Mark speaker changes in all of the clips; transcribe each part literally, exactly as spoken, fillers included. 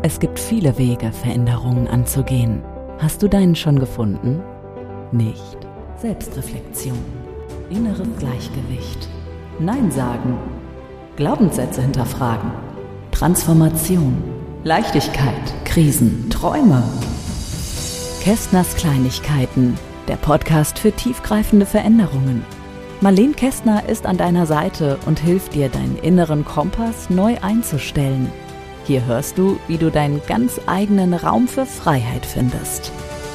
Speaker 1: Es gibt viele Wege, Veränderungen anzugehen. Hast du deinen schon gefunden? Nicht. Selbstreflexion, inneres Gleichgewicht, Nein sagen, Glaubenssätze hinterfragen, Transformation, Leichtigkeit, Krisen, Träume. Kästners Kleinigkeiten, der Podcast für tiefgreifende Veränderungen. Marlene Kästner ist an deiner Seite und hilft dir, deinen inneren Kompass neu einzustellen. Hier hörst du, wie du deinen ganz eigenen Raum für Freiheit findest.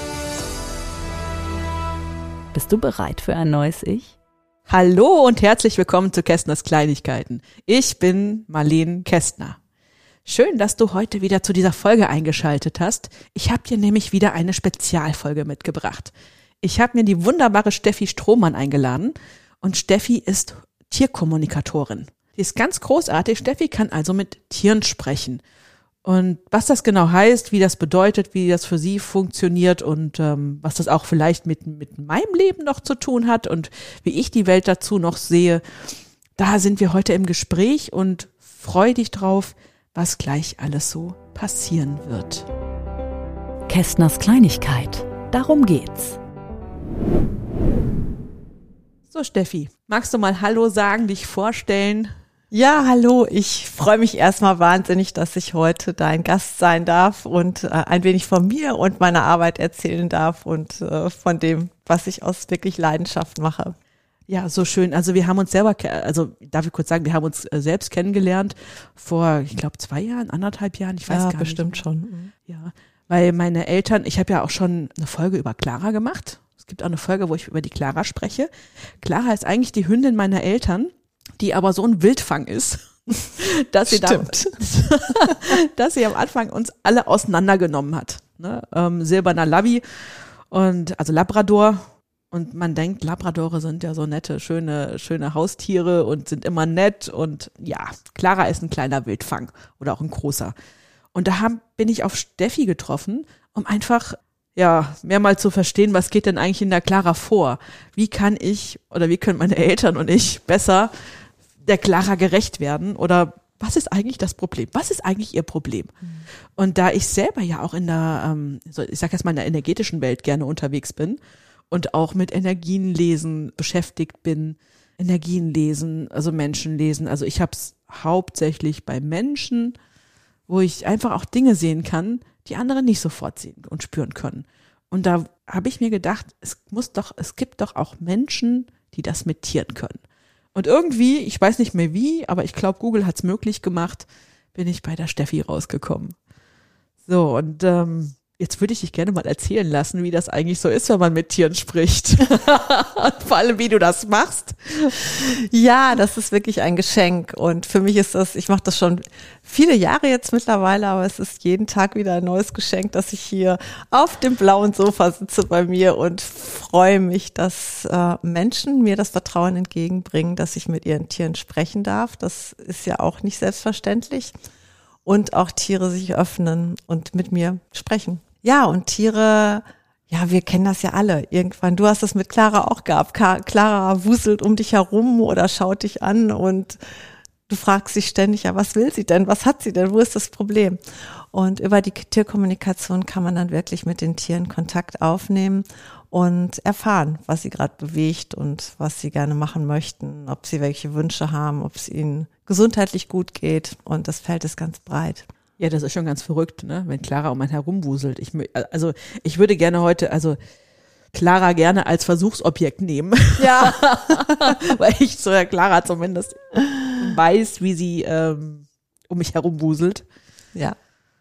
Speaker 1: Bist du bereit für ein neues Ich?
Speaker 2: Hallo und herzlich willkommen zu Kästners Kleinigkeiten. Ich bin Marlene Kästner. Schön, dass du heute wieder zu dieser Folge eingeschaltet hast. Ich habe dir nämlich wieder eine Spezialfolge mitgebracht. Ich habe mir die wunderbare Steffi Strohmann eingeladen und Steffi ist Tierkommunikatorin. Die ist ganz großartig. Steffi kann also mit Tieren sprechen. Und was das genau heißt, wie das bedeutet, wie das für sie funktioniert und ähm, was das auch vielleicht mit, mit meinem Leben noch zu tun hat und wie ich die Welt dazu noch sehe, da sind wir heute im Gespräch und freu dich drauf, was gleich alles so passieren wird.
Speaker 1: Kästners Kleinigkeit, darum geht's.
Speaker 2: So Steffi, magst du mal Hallo sagen, dich vorstellen?
Speaker 3: Ja, hallo, ich freue mich erstmal wahnsinnig, dass ich heute dein Gast sein darf und äh, ein wenig von mir und meiner Arbeit erzählen darf und äh, von dem, was ich aus wirklich Leidenschaft mache.
Speaker 2: Ja, so schön. Also wir haben uns selber, also darf ich kurz sagen, wir haben uns äh, selbst kennengelernt vor, ich glaube, zwei Jahren, anderthalb Jahren, ich weiß
Speaker 3: ja,
Speaker 2: gar nicht.
Speaker 3: Bestimmt schon.
Speaker 2: Ja, weil meine Eltern, ich habe ja auch schon eine Folge über Clara gemacht. Es gibt auch eine Folge, wo ich über die Clara spreche. Clara ist eigentlich die Hündin meiner Eltern, die aber so ein Wildfang ist, dass sie, da, dass sie am Anfang uns alle auseinandergenommen hat. Ne? Ähm, silberner Labby und also Labrador. Und man denkt, Labradore sind ja so nette, schöne, schöne Haustiere und sind immer nett. Und ja, Clara ist ein kleiner Wildfang oder auch ein großer. Und da haben, bin ich auf Steffi getroffen, um einfach ja mehr mal zu verstehen, was geht denn eigentlich in der Clara vor? Wie kann ich oder wie können meine Eltern und ich besser der Clara gerecht werden? Oder was ist eigentlich das Problem? Was ist eigentlich ihr Problem? Mhm. Und da ich selber ja auch in der, ähm, so ich sag jetzt mal in der energetischen Welt gerne unterwegs bin und auch mit Energienlesen beschäftigt bin, Energien lesen, also Menschen lesen. Also ich habe es hauptsächlich bei Menschen, wo ich einfach auch Dinge sehen kann, die andere nicht sofort sehen und spüren können. Und da habe ich mir gedacht, es muss doch, es gibt doch auch Menschen, die das mit Tieren können. Und irgendwie, ich weiß nicht mehr wie, aber ich glaube, Google hat es möglich gemacht, bin ich bei der Steffi rausgekommen. So, und ähm, jetzt würde ich dich gerne mal erzählen lassen, wie das eigentlich so ist, wenn man mit Tieren spricht. Und vor allem, wie du das machst.
Speaker 3: Ja, das ist wirklich ein Geschenk. Und für mich ist das, ich mache das schon viele Jahre jetzt mittlerweile, aber es ist jeden Tag wieder ein neues Geschenk, dass ich hier auf dem blauen Sofa sitze bei mir und freue mich, dass äh, Menschen mir das Vertrauen entgegenbringen, dass ich mit ihren Tieren sprechen darf. Das ist ja auch nicht selbstverständlich. Und auch Tiere sich öffnen und mit mir sprechen. Ja, und Tiere, ja, wir kennen das ja alle. Irgendwann, du hast das mit Clara auch gehabt. Clara wuselt um dich herum oder schaut dich an und du fragst dich ständig, ja, was will sie denn? Was hat sie denn? Wo ist das Problem? Und über die Tierkommunikation kann man dann wirklich mit den Tieren Kontakt aufnehmen und erfahren, was sie gerade bewegt und was sie gerne machen möchten, ob sie welche Wünsche haben, ob es ihnen gesundheitlich gut geht. Und das Feld ist ganz breit.
Speaker 2: Ja, das ist schon ganz verrückt, ne? Wenn Clara um einen herumwuselt. Ich, also ich würde gerne heute, also Clara gerne als Versuchsobjekt nehmen.
Speaker 3: Ja.
Speaker 2: Weil ich so ja Clara zumindest weiß, wie sie ähm, um mich herumwuselt.
Speaker 3: Ja.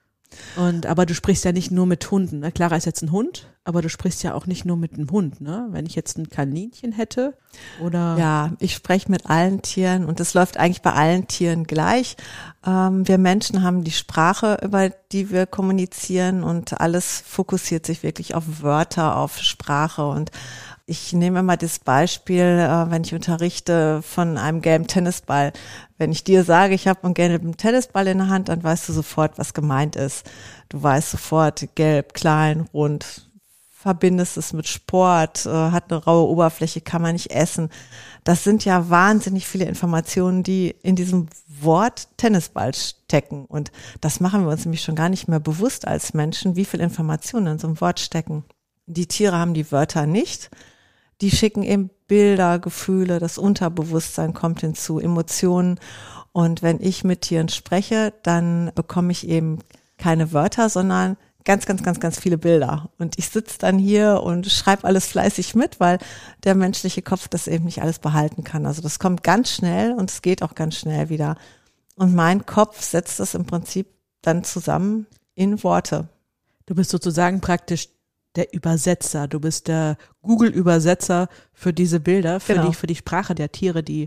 Speaker 2: Und aber du sprichst ja nicht nur mit Hunden, ne? Clara ist jetzt ein Hund, aber du sprichst ja auch nicht nur mit einem Hund, ne? Wenn ich jetzt ein Kaninchen hätte oder
Speaker 3: ja, ich spreche mit allen Tieren und das läuft eigentlich bei allen Tieren gleich. Ähm, wir Menschen haben die Sprache, über die wir kommunizieren und alles fokussiert sich wirklich auf Wörter, auf Sprache und ich nehme immer das Beispiel, äh, wenn ich unterrichte, von einem gelben Tennisball. Wenn ich dir sage, ich habe einen gelben Tennisball in der Hand, dann weißt du sofort, was gemeint ist. Du weißt sofort, gelb, klein, rund, verbindest es mit Sport, äh, hat eine raue Oberfläche, kann man nicht essen. Das sind ja wahnsinnig viele Informationen, die in diesem Wort Tennisball stecken. Und das machen wir uns nämlich schon gar nicht mehr bewusst als Menschen, wie viel Informationen in so einem Wort stecken. Die Tiere haben die Wörter nicht. Die schicken eben Bilder, Gefühle, das Unterbewusstsein kommt hinzu, Emotionen. Und wenn ich mit Tieren spreche, dann bekomme ich eben keine Wörter, sondern ganz, ganz, ganz, ganz viele Bilder. Und ich sitze dann hier und schreibe alles fleißig mit, weil der menschliche Kopf das eben nicht alles behalten kann. Also das kommt ganz schnell und es geht auch ganz schnell wieder. Und mein Kopf setzt das im Prinzip dann zusammen in Worte.
Speaker 2: Du bist sozusagen praktisch der Übersetzer. Du bist der Google-Übersetzer für diese Bilder, für,
Speaker 3: Genau.
Speaker 2: die, für die Sprache der Tiere, die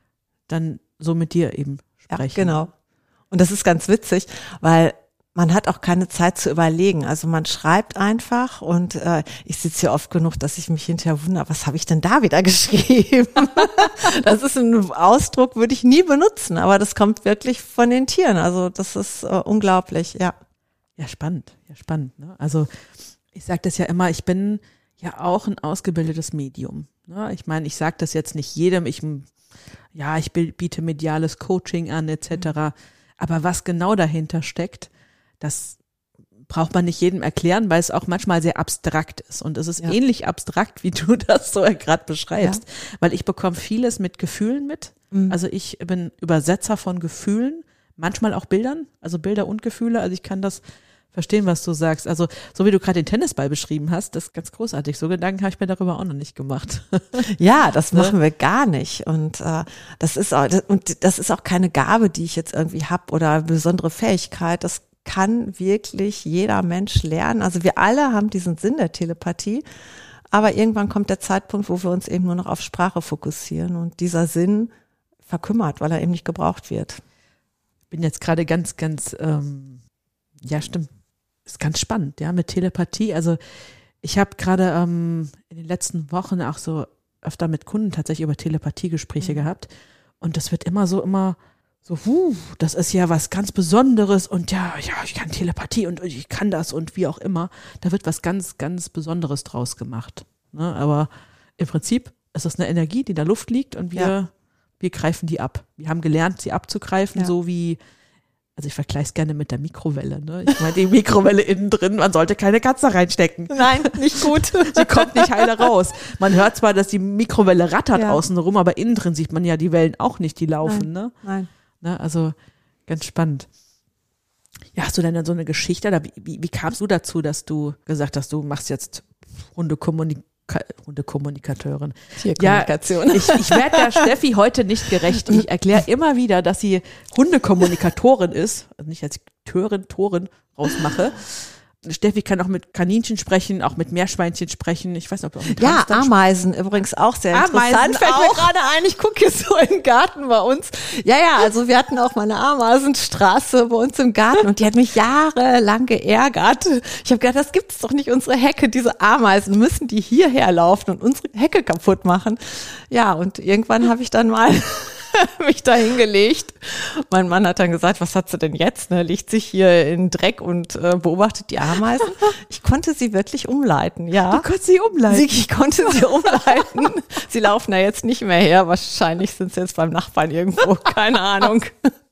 Speaker 2: dann so mit dir eben sprechen.
Speaker 3: Ja, genau. Und das ist ganz witzig, weil man hat auch keine Zeit zu überlegen. Also man schreibt einfach und äh, ich sitze hier oft genug, dass ich mich hinterher wundere, was habe ich denn da wieder geschrieben? Das ist ein Ausdruck, würde ich nie benutzen, aber das kommt wirklich von den Tieren. Also das ist äh, unglaublich, ja.
Speaker 2: Ja, spannend, ja, spannend. Ne? Also ich sage das ja immer, ich bin ja auch ein ausgebildetes Medium. Ne? Ich meine, ich sage das jetzt nicht jedem, ich ja, ich biete mediales Coaching an et cetera. Aber was genau dahinter steckt, das braucht man nicht jedem erklären, weil es auch manchmal sehr abstrakt ist. Und es ist
Speaker 3: Ja.
Speaker 2: ähnlich abstrakt, wie du das so gerade beschreibst. Ja. Weil ich bekomme vieles mit Gefühlen mit. Mhm. Also ich bin Übersetzer von Gefühlen, manchmal auch Bildern, also Bilder und Gefühle. Also ich kann das verstehen, was du sagst. Also so wie du gerade den Tennisball beschrieben hast, das ist ganz großartig. So Gedanken habe ich mir darüber auch noch nicht gemacht.
Speaker 3: Ja, das machen wir gar nicht. Und äh, das ist auch, und das ist auch keine Gabe, die ich jetzt irgendwie habe oder eine besondere Fähigkeit. Das kann wirklich jeder Mensch lernen. Also wir alle haben diesen Sinn der Telepathie, aber irgendwann kommt der Zeitpunkt, wo wir uns eben nur noch auf Sprache fokussieren und dieser Sinn verkümmert, weil er eben nicht gebraucht wird.
Speaker 2: Ich bin jetzt gerade ganz, ganz, ähm, ja stimmt, ist ganz spannend, ja, mit Telepathie. Also ich habe gerade ähm, in den letzten Wochen auch so öfter mit Kunden tatsächlich über Telepathiegespräche mhm. gehabt und das wird immer so, immer so, huh, das ist ja was ganz Besonderes und ja, ja, ich kann Telepathie und ich kann das und wie auch immer. Da wird was ganz, ganz Besonderes draus gemacht. Ne? Aber im Prinzip ist das eine Energie, die in der Luft liegt und wir, ja. wir greifen die ab. Wir haben gelernt, sie abzugreifen, ja. so wie, also ich vergleiche es gerne mit der Mikrowelle. Ne? Ich meine, die Mikrowelle innen drin, man sollte keine Katze reinstecken.
Speaker 3: Nein, nicht gut.
Speaker 2: Sie kommt nicht heile raus. Man hört zwar, dass die Mikrowelle rattert
Speaker 3: ja.
Speaker 2: außen rum, aber innen drin sieht man ja die Wellen auch nicht, die laufen.
Speaker 3: Nein,
Speaker 2: ne?
Speaker 3: nein.
Speaker 2: Ne, also ganz spannend. Ja, hast du denn dann so eine Geschichte oder wie, wie, wie kamst du dazu, dass du gesagt hast, du machst jetzt Hundekommunika- Hundekommunikateurin?
Speaker 3: Tierkommunikation.
Speaker 2: Ja, ich, ich werde der Steffi heute nicht gerecht. Ich erkläre immer wieder, dass sie Hundekommunikatorin ist, also nicht als Törin, Torin rausmache. Steffi kann auch mit Kaninchen sprechen, auch mit Meerschweinchen sprechen. Ich weiß nicht, ob du auch mit
Speaker 3: Ja,
Speaker 2: Hamstern
Speaker 3: Ameisen übrigens auch sehr
Speaker 2: Ameisen
Speaker 3: interessant. Fällt
Speaker 2: auch.
Speaker 3: mir gerade ein, ich gucke jetzt so in den Garten bei uns. Ja, ja, also wir hatten auch mal eine Ameisenstraße bei uns im Garten und die hat mich jahrelang geärgert. Ich habe gedacht, das gibt's doch nicht, unsere Hecke, diese Ameisen, müssen die hierher laufen und unsere Hecke kaputt machen. Ja, und irgendwann habe ich dann mal mich da hingelegt. Mein Mann hat dann gesagt, was hat sie denn jetzt? Ne? Legt sich hier in Dreck und äh, beobachtet die Ameisen. Ich konnte sie wirklich umleiten, ja.
Speaker 2: Du konntest sie umleiten?
Speaker 3: Sie, ich konnte sie umleiten. Sie laufen da jetzt nicht mehr her. Wahrscheinlich sind sie jetzt beim Nachbarn irgendwo. Keine Ahnung.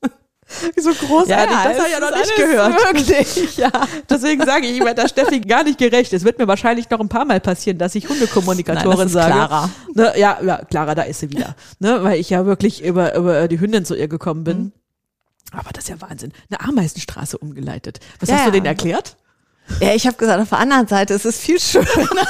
Speaker 2: So großartig,
Speaker 3: Ja,
Speaker 2: das habe ich ja noch nicht
Speaker 3: alles
Speaker 2: gehört.
Speaker 3: Wirklich, ja.
Speaker 2: Deswegen sage ich, ich werde der Steffi gar nicht gerecht. Es wird mir wahrscheinlich noch ein paar Mal passieren, dass ich Hundekommunikatorin
Speaker 3: Nein, das ist
Speaker 2: sage.
Speaker 3: Clara.
Speaker 2: Ne, ja, ja, Clara, da ist sie wieder. Ne, weil ich ja wirklich über, über die Hündin zu ihr gekommen bin. Mhm. Aber das ist ja Wahnsinn. Eine Ameisenstraße umgeleitet. Was
Speaker 3: Ja,
Speaker 2: hast du
Speaker 3: ja.
Speaker 2: denen erklärt?
Speaker 3: Ja, ich habe gesagt, auf der anderen Seite ist es viel schöner.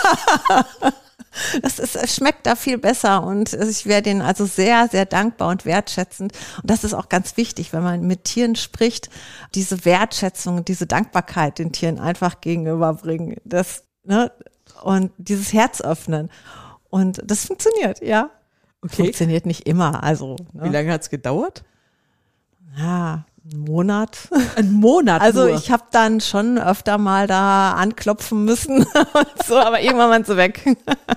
Speaker 3: Das ist, es schmeckt da viel besser und ich wäre denen also sehr, sehr dankbar und wertschätzend. Und das ist auch ganz wichtig, wenn man mit Tieren spricht, diese Wertschätzung, diese Dankbarkeit den Tieren einfach gegenüberbringen. Das, ne, und dieses Herz öffnen. Und das funktioniert, ja.
Speaker 2: Okay.
Speaker 3: Funktioniert nicht immer, also. Ne?
Speaker 2: Wie lange hat's gedauert?
Speaker 3: Ja, einen Monat.
Speaker 2: Ein Monat
Speaker 3: Also
Speaker 2: nur.
Speaker 3: ich habe dann schon öfter mal da anklopfen müssen und so, aber irgendwann waren sie weg.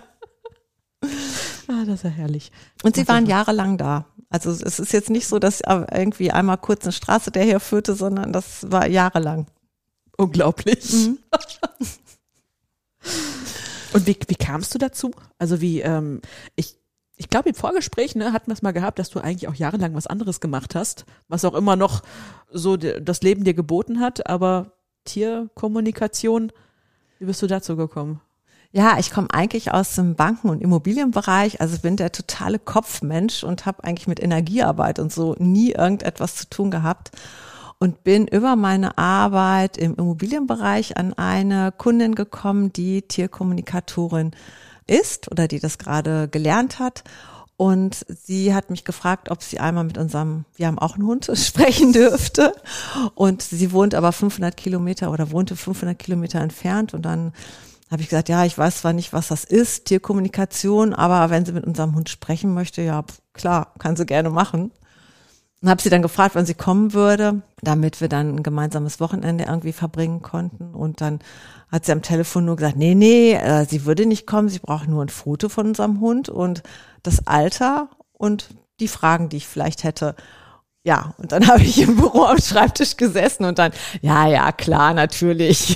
Speaker 2: Ah, das ist ja herrlich.
Speaker 3: Und sie waren jahrelang da. Also es ist jetzt nicht so, dass irgendwie einmal kurz eine Straße daher führte, sondern das war jahrelang.
Speaker 2: Unglaublich.
Speaker 3: Mhm.
Speaker 2: Und wie, wie kamst du dazu? Also wie, ähm, ich Ich glaube, im Vorgespräch ne, hatten wir es mal gehabt, dass du eigentlich auch jahrelang was anderes gemacht hast, was auch immer noch so de, das Leben dir geboten hat, aber Tierkommunikation, wie bist du dazu gekommen?
Speaker 3: Ja, ich komme eigentlich aus dem Banken- und Immobilienbereich, also bin der totale Kopfmensch und habe eigentlich mit Energiearbeit und so nie irgendetwas zu tun gehabt und bin über meine Arbeit im Immobilienbereich an eine Kundin gekommen, die Tierkommunikatorin ist oder die das gerade gelernt hat. Und sie hat mich gefragt, ob sie einmal mit unserem, wir haben auch einen Hund, sprechen dürfte. Und sie wohnt aber fünfhundert Kilometer oder wohnte fünfhundert Kilometer entfernt. Und dann habe ich gesagt, ja, ich weiß zwar nicht, was das ist, Tierkommunikation, aber wenn sie mit unserem Hund sprechen möchte, ja, klar, kann sie gerne machen. Und habe sie dann gefragt, wann sie kommen würde, damit wir dann ein gemeinsames Wochenende irgendwie verbringen konnten. Und dann hat sie am Telefon nur gesagt, nee, nee, äh, sie würde nicht kommen, sie braucht nur ein Foto von unserem Hund und das Alter und die Fragen, die ich vielleicht hätte. Ja, und dann habe ich im Büro am Schreibtisch gesessen und dann, ja, ja, klar, natürlich.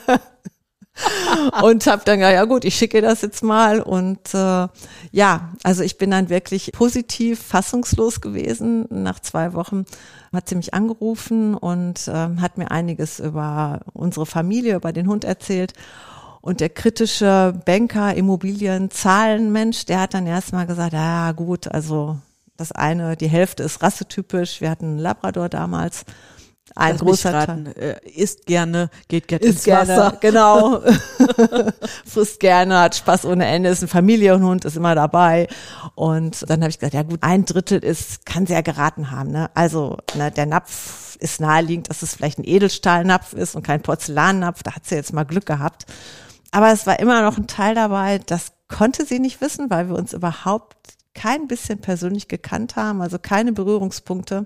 Speaker 3: Und habe dann gesagt, ja gut, ich schicke das jetzt mal und äh, ja, also ich bin dann wirklich positiv fassungslos gewesen. Nach zwei Wochen hat sie mich angerufen und äh, hat mir einiges über unsere Familie, über den Hund erzählt. Und der kritische Banker, Immobilien, Zahlenmensch, der hat dann erstmal gesagt, ja gut, also das eine, die Hälfte ist rassetypisch. Wir hatten einen Labrador damals. Ein
Speaker 2: Lass
Speaker 3: großer
Speaker 2: mich raten,
Speaker 3: Teil.
Speaker 2: äh, isst gerne, geht gerne
Speaker 3: Isst
Speaker 2: ins
Speaker 3: gerne,
Speaker 2: Wasser.
Speaker 3: genau. Frisst gerne, hat Spaß ohne Ende, ist ein Familienhund, ist immer dabei. Und dann habe ich gesagt, ja gut, ein Drittel ist, kann sie ja geraten haben. Ne? Also ne, der Napf ist naheliegend, dass es vielleicht ein Edelstahlnapf ist und kein Porzellannapf. Da hat sie jetzt mal Glück gehabt. Aber es war immer noch ein Teil dabei, das konnte sie nicht wissen, weil wir uns überhaupt kein bisschen persönlich gekannt haben, also keine Berührungspunkte.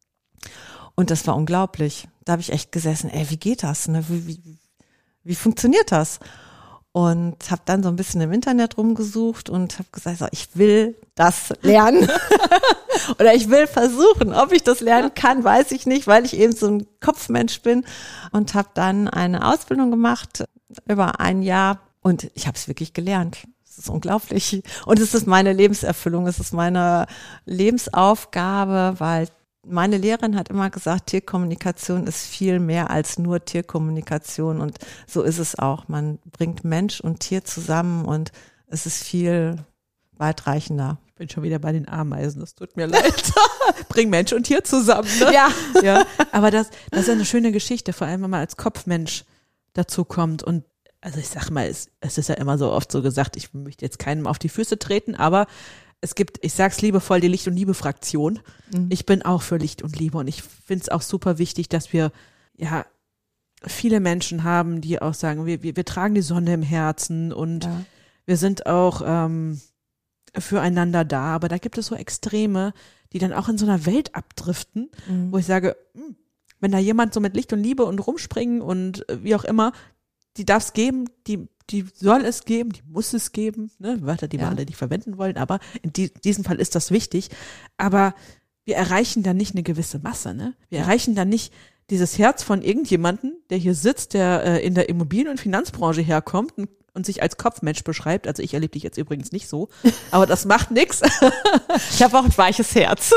Speaker 3: Und das war unglaublich. Da habe ich echt gesessen, ey, wie geht das? Ne? Wie, wie, wie funktioniert das? Und habe dann so ein bisschen im Internet rumgesucht und habe gesagt, so, ich will das lernen. Oder ich will versuchen. Ob ich das lernen kann, weiß ich nicht, weil ich eben so ein Kopfmensch bin. Und habe dann eine Ausbildung gemacht über ein Jahr. Und ich habe es wirklich gelernt. Es ist unglaublich. Und es ist meine Lebenserfüllung. Es ist meine Lebensaufgabe, weil meine Lehrerin hat immer gesagt, Tierkommunikation ist viel mehr als nur Tierkommunikation und so ist es auch. Man bringt Mensch und Tier zusammen und es ist viel weitreichender.
Speaker 2: Ich bin schon wieder bei den Ameisen, das tut mir leid. Bring Mensch und Tier zusammen. Ne?
Speaker 3: Ja.
Speaker 2: Ja. Aber das, das ist eine schöne Geschichte, vor allem wenn man als Kopfmensch dazu kommt. Und also ich sag mal, es, es ist ja immer so oft so gesagt, ich möchte jetzt keinem auf die Füße treten, aber es gibt, ich sag's liebevoll, die Licht- und Liebe-Fraktion. Mhm. Ich bin auch für Licht und Liebe und ich finde es auch super wichtig, dass wir ja viele Menschen haben, die auch sagen, wir, wir, wir tragen die Sonne im Herzen und ja. wir sind auch ähm, füreinander da. Aber da gibt es so Extreme, die dann auch in so einer Welt abdriften, mhm. wo ich sage, mh, wenn da jemand so mit Licht und Liebe und rumspringen und äh, wie auch immer, die darf es geben, die die soll es geben, die muss es geben, ne? Wörter, die wir ja. alle nicht verwenden wollen, aber in die, diesem Fall ist das wichtig. Aber wir erreichen dann nicht eine gewisse Masse, ne? Wir ja. erreichen dann nicht dieses Herz von irgendjemanden, der hier sitzt, der äh, in der Immobilien- und Finanzbranche herkommt und, und sich als Kopfmensch beschreibt. Also ich erlebe dich jetzt übrigens nicht so, aber das macht nichts.
Speaker 3: Ich habe auch ein weiches Herz.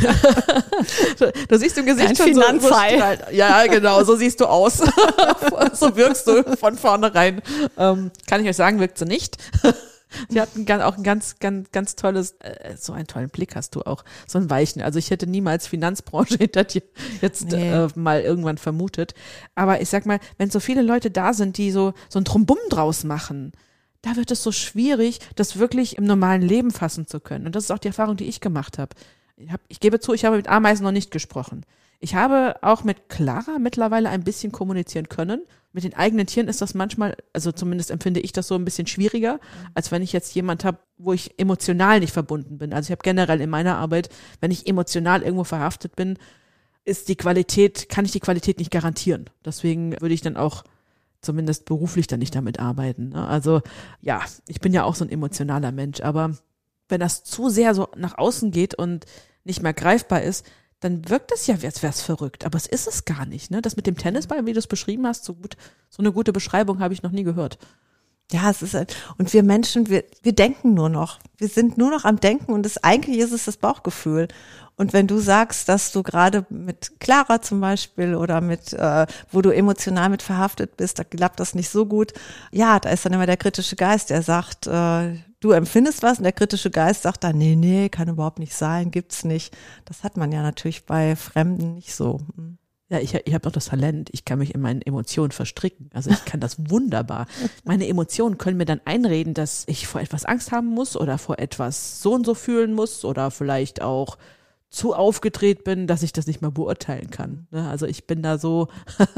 Speaker 2: Du siehst im Gesicht
Speaker 3: ein
Speaker 2: schon so,
Speaker 3: Finanzhai.
Speaker 2: so ja, genau, so siehst du aus. So wirkst du von vornherein. Ähm, kann ich euch sagen, wirkt sie nicht. Sie hat ein, auch ein ganz, ganz, ganz tolles, äh, so einen tollen Blick hast du auch, so einen weichen. Also ich hätte niemals Finanzbranche hinter dir jetzt nee. äh, mal irgendwann vermutet. Aber ich sag mal, wenn so viele Leute da sind, die so so ein Trumbum draus machen, da wird es so schwierig, das wirklich im normalen Leben fassen zu können. Und das ist auch die Erfahrung, die ich gemacht habe. Ich, hab, ich gebe zu, ich habe mit Ameisen noch nicht gesprochen. Ich habe auch mit Clara mittlerweile ein bisschen kommunizieren können. Mit den eigenen Tieren ist das manchmal, also zumindest empfinde ich das so ein bisschen schwieriger, als wenn ich jetzt jemand habe, wo ich emotional nicht verbunden bin. Also ich habe generell in meiner Arbeit, wenn ich emotional irgendwo verhaftet bin, ist die Qualität, kann ich die Qualität nicht garantieren. Deswegen würde ich dann auch zumindest beruflich dann nicht damit arbeiten. Also ja, ich bin ja auch so ein emotionaler Mensch, aber wenn das zu sehr so nach außen geht und nicht mehr greifbar ist, dann wirkt es ja, als wäre es verrückt. Aber es ist es gar nicht. Ne? Das mit dem Tennisball, wie du es beschrieben hast, so gut, so eine gute Beschreibung habe ich noch nie gehört.
Speaker 3: Ja, es ist, und wir Menschen, wir, wir denken nur noch. Wir sind nur noch am Denken und das, eigentlich ist es das Bauchgefühl. Und wenn du sagst, dass du gerade mit Clara zum Beispiel oder mit, äh, wo du emotional mit verhaftet bist, da klappt das nicht so gut. Ja, da ist dann immer der kritische Geist, der sagt, äh, du empfindest was und der kritische Geist sagt dann, nee, nee, kann überhaupt nicht sein, gibt's nicht. Das hat man ja natürlich bei Fremden nicht so.
Speaker 2: Ja, ich, ich habe doch das Talent, ich kann mich in meinen Emotionen verstricken. Also ich kann das wunderbar. Meine Emotionen können mir dann einreden, dass ich vor etwas Angst haben muss oder vor etwas so und so fühlen muss oder vielleicht auch zu aufgedreht bin, dass ich das nicht mal beurteilen kann. Also ich bin da so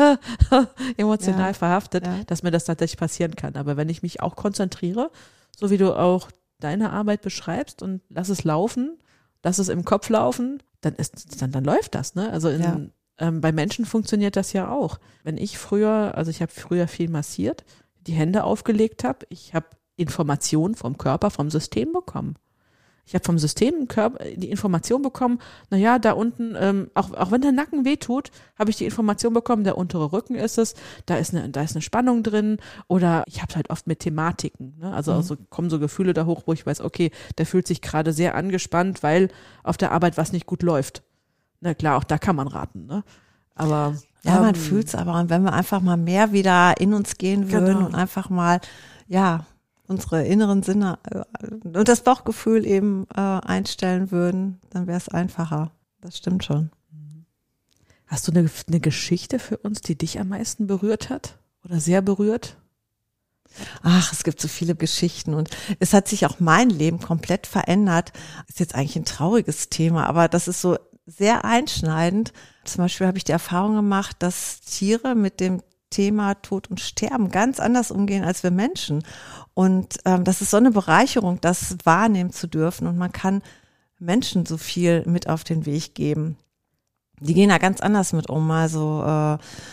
Speaker 2: emotional ja, verhaftet, ja. dass mir das tatsächlich passieren kann. Aber wenn ich mich auch konzentriere, so wie du auch deine Arbeit beschreibst und lass es laufen, lass es im Kopf laufen, dann ist, dann, dann läuft das, ne? Also in, ja. ähm, bei Menschen funktioniert das ja auch. Wenn ich früher, also ich habe früher viel massiert, die Hände aufgelegt habe, ich habe Informationen vom Körper, vom System bekommen. Ich habe vom System die Information bekommen, naja, da unten, ähm, auch, auch wenn der Nacken wehtut, habe ich die Information bekommen, der untere Rücken ist es, da ist eine, da ist eine Spannung drin oder ich habe es halt oft mit Thematiken, ne? Also mhm. so, kommen so Gefühle da hoch, wo ich weiß, okay, der fühlt sich gerade sehr angespannt, weil auf der Arbeit was nicht gut läuft. Na klar, auch da kann man raten, ne? Aber
Speaker 3: ja,
Speaker 2: ähm,
Speaker 3: man fühlt's aber, und wenn wir einfach mal mehr wieder in uns gehen würden
Speaker 2: genau.
Speaker 3: und einfach mal, ja, unsere inneren Sinne äh, und das Bauchgefühl eben äh, einstellen würden, dann wäre es einfacher. Das stimmt schon.
Speaker 2: Hast du eine, eine Geschichte für uns, die dich am meisten berührt hat oder sehr berührt?
Speaker 3: Ach, es gibt so viele Geschichten und es hat sich auch mein Leben komplett verändert. Ist jetzt eigentlich ein trauriges Thema, aber das ist so sehr einschneidend. Zum Beispiel habe ich die Erfahrung gemacht, dass Tiere mit dem Thema Tod und Sterben ganz anders umgehen als wir Menschen. Und ähm, das ist so eine Bereicherung, das wahrnehmen zu dürfen. Und man kann Menschen so viel mit auf den Weg geben. Die gehen da ganz anders mit um. Also äh,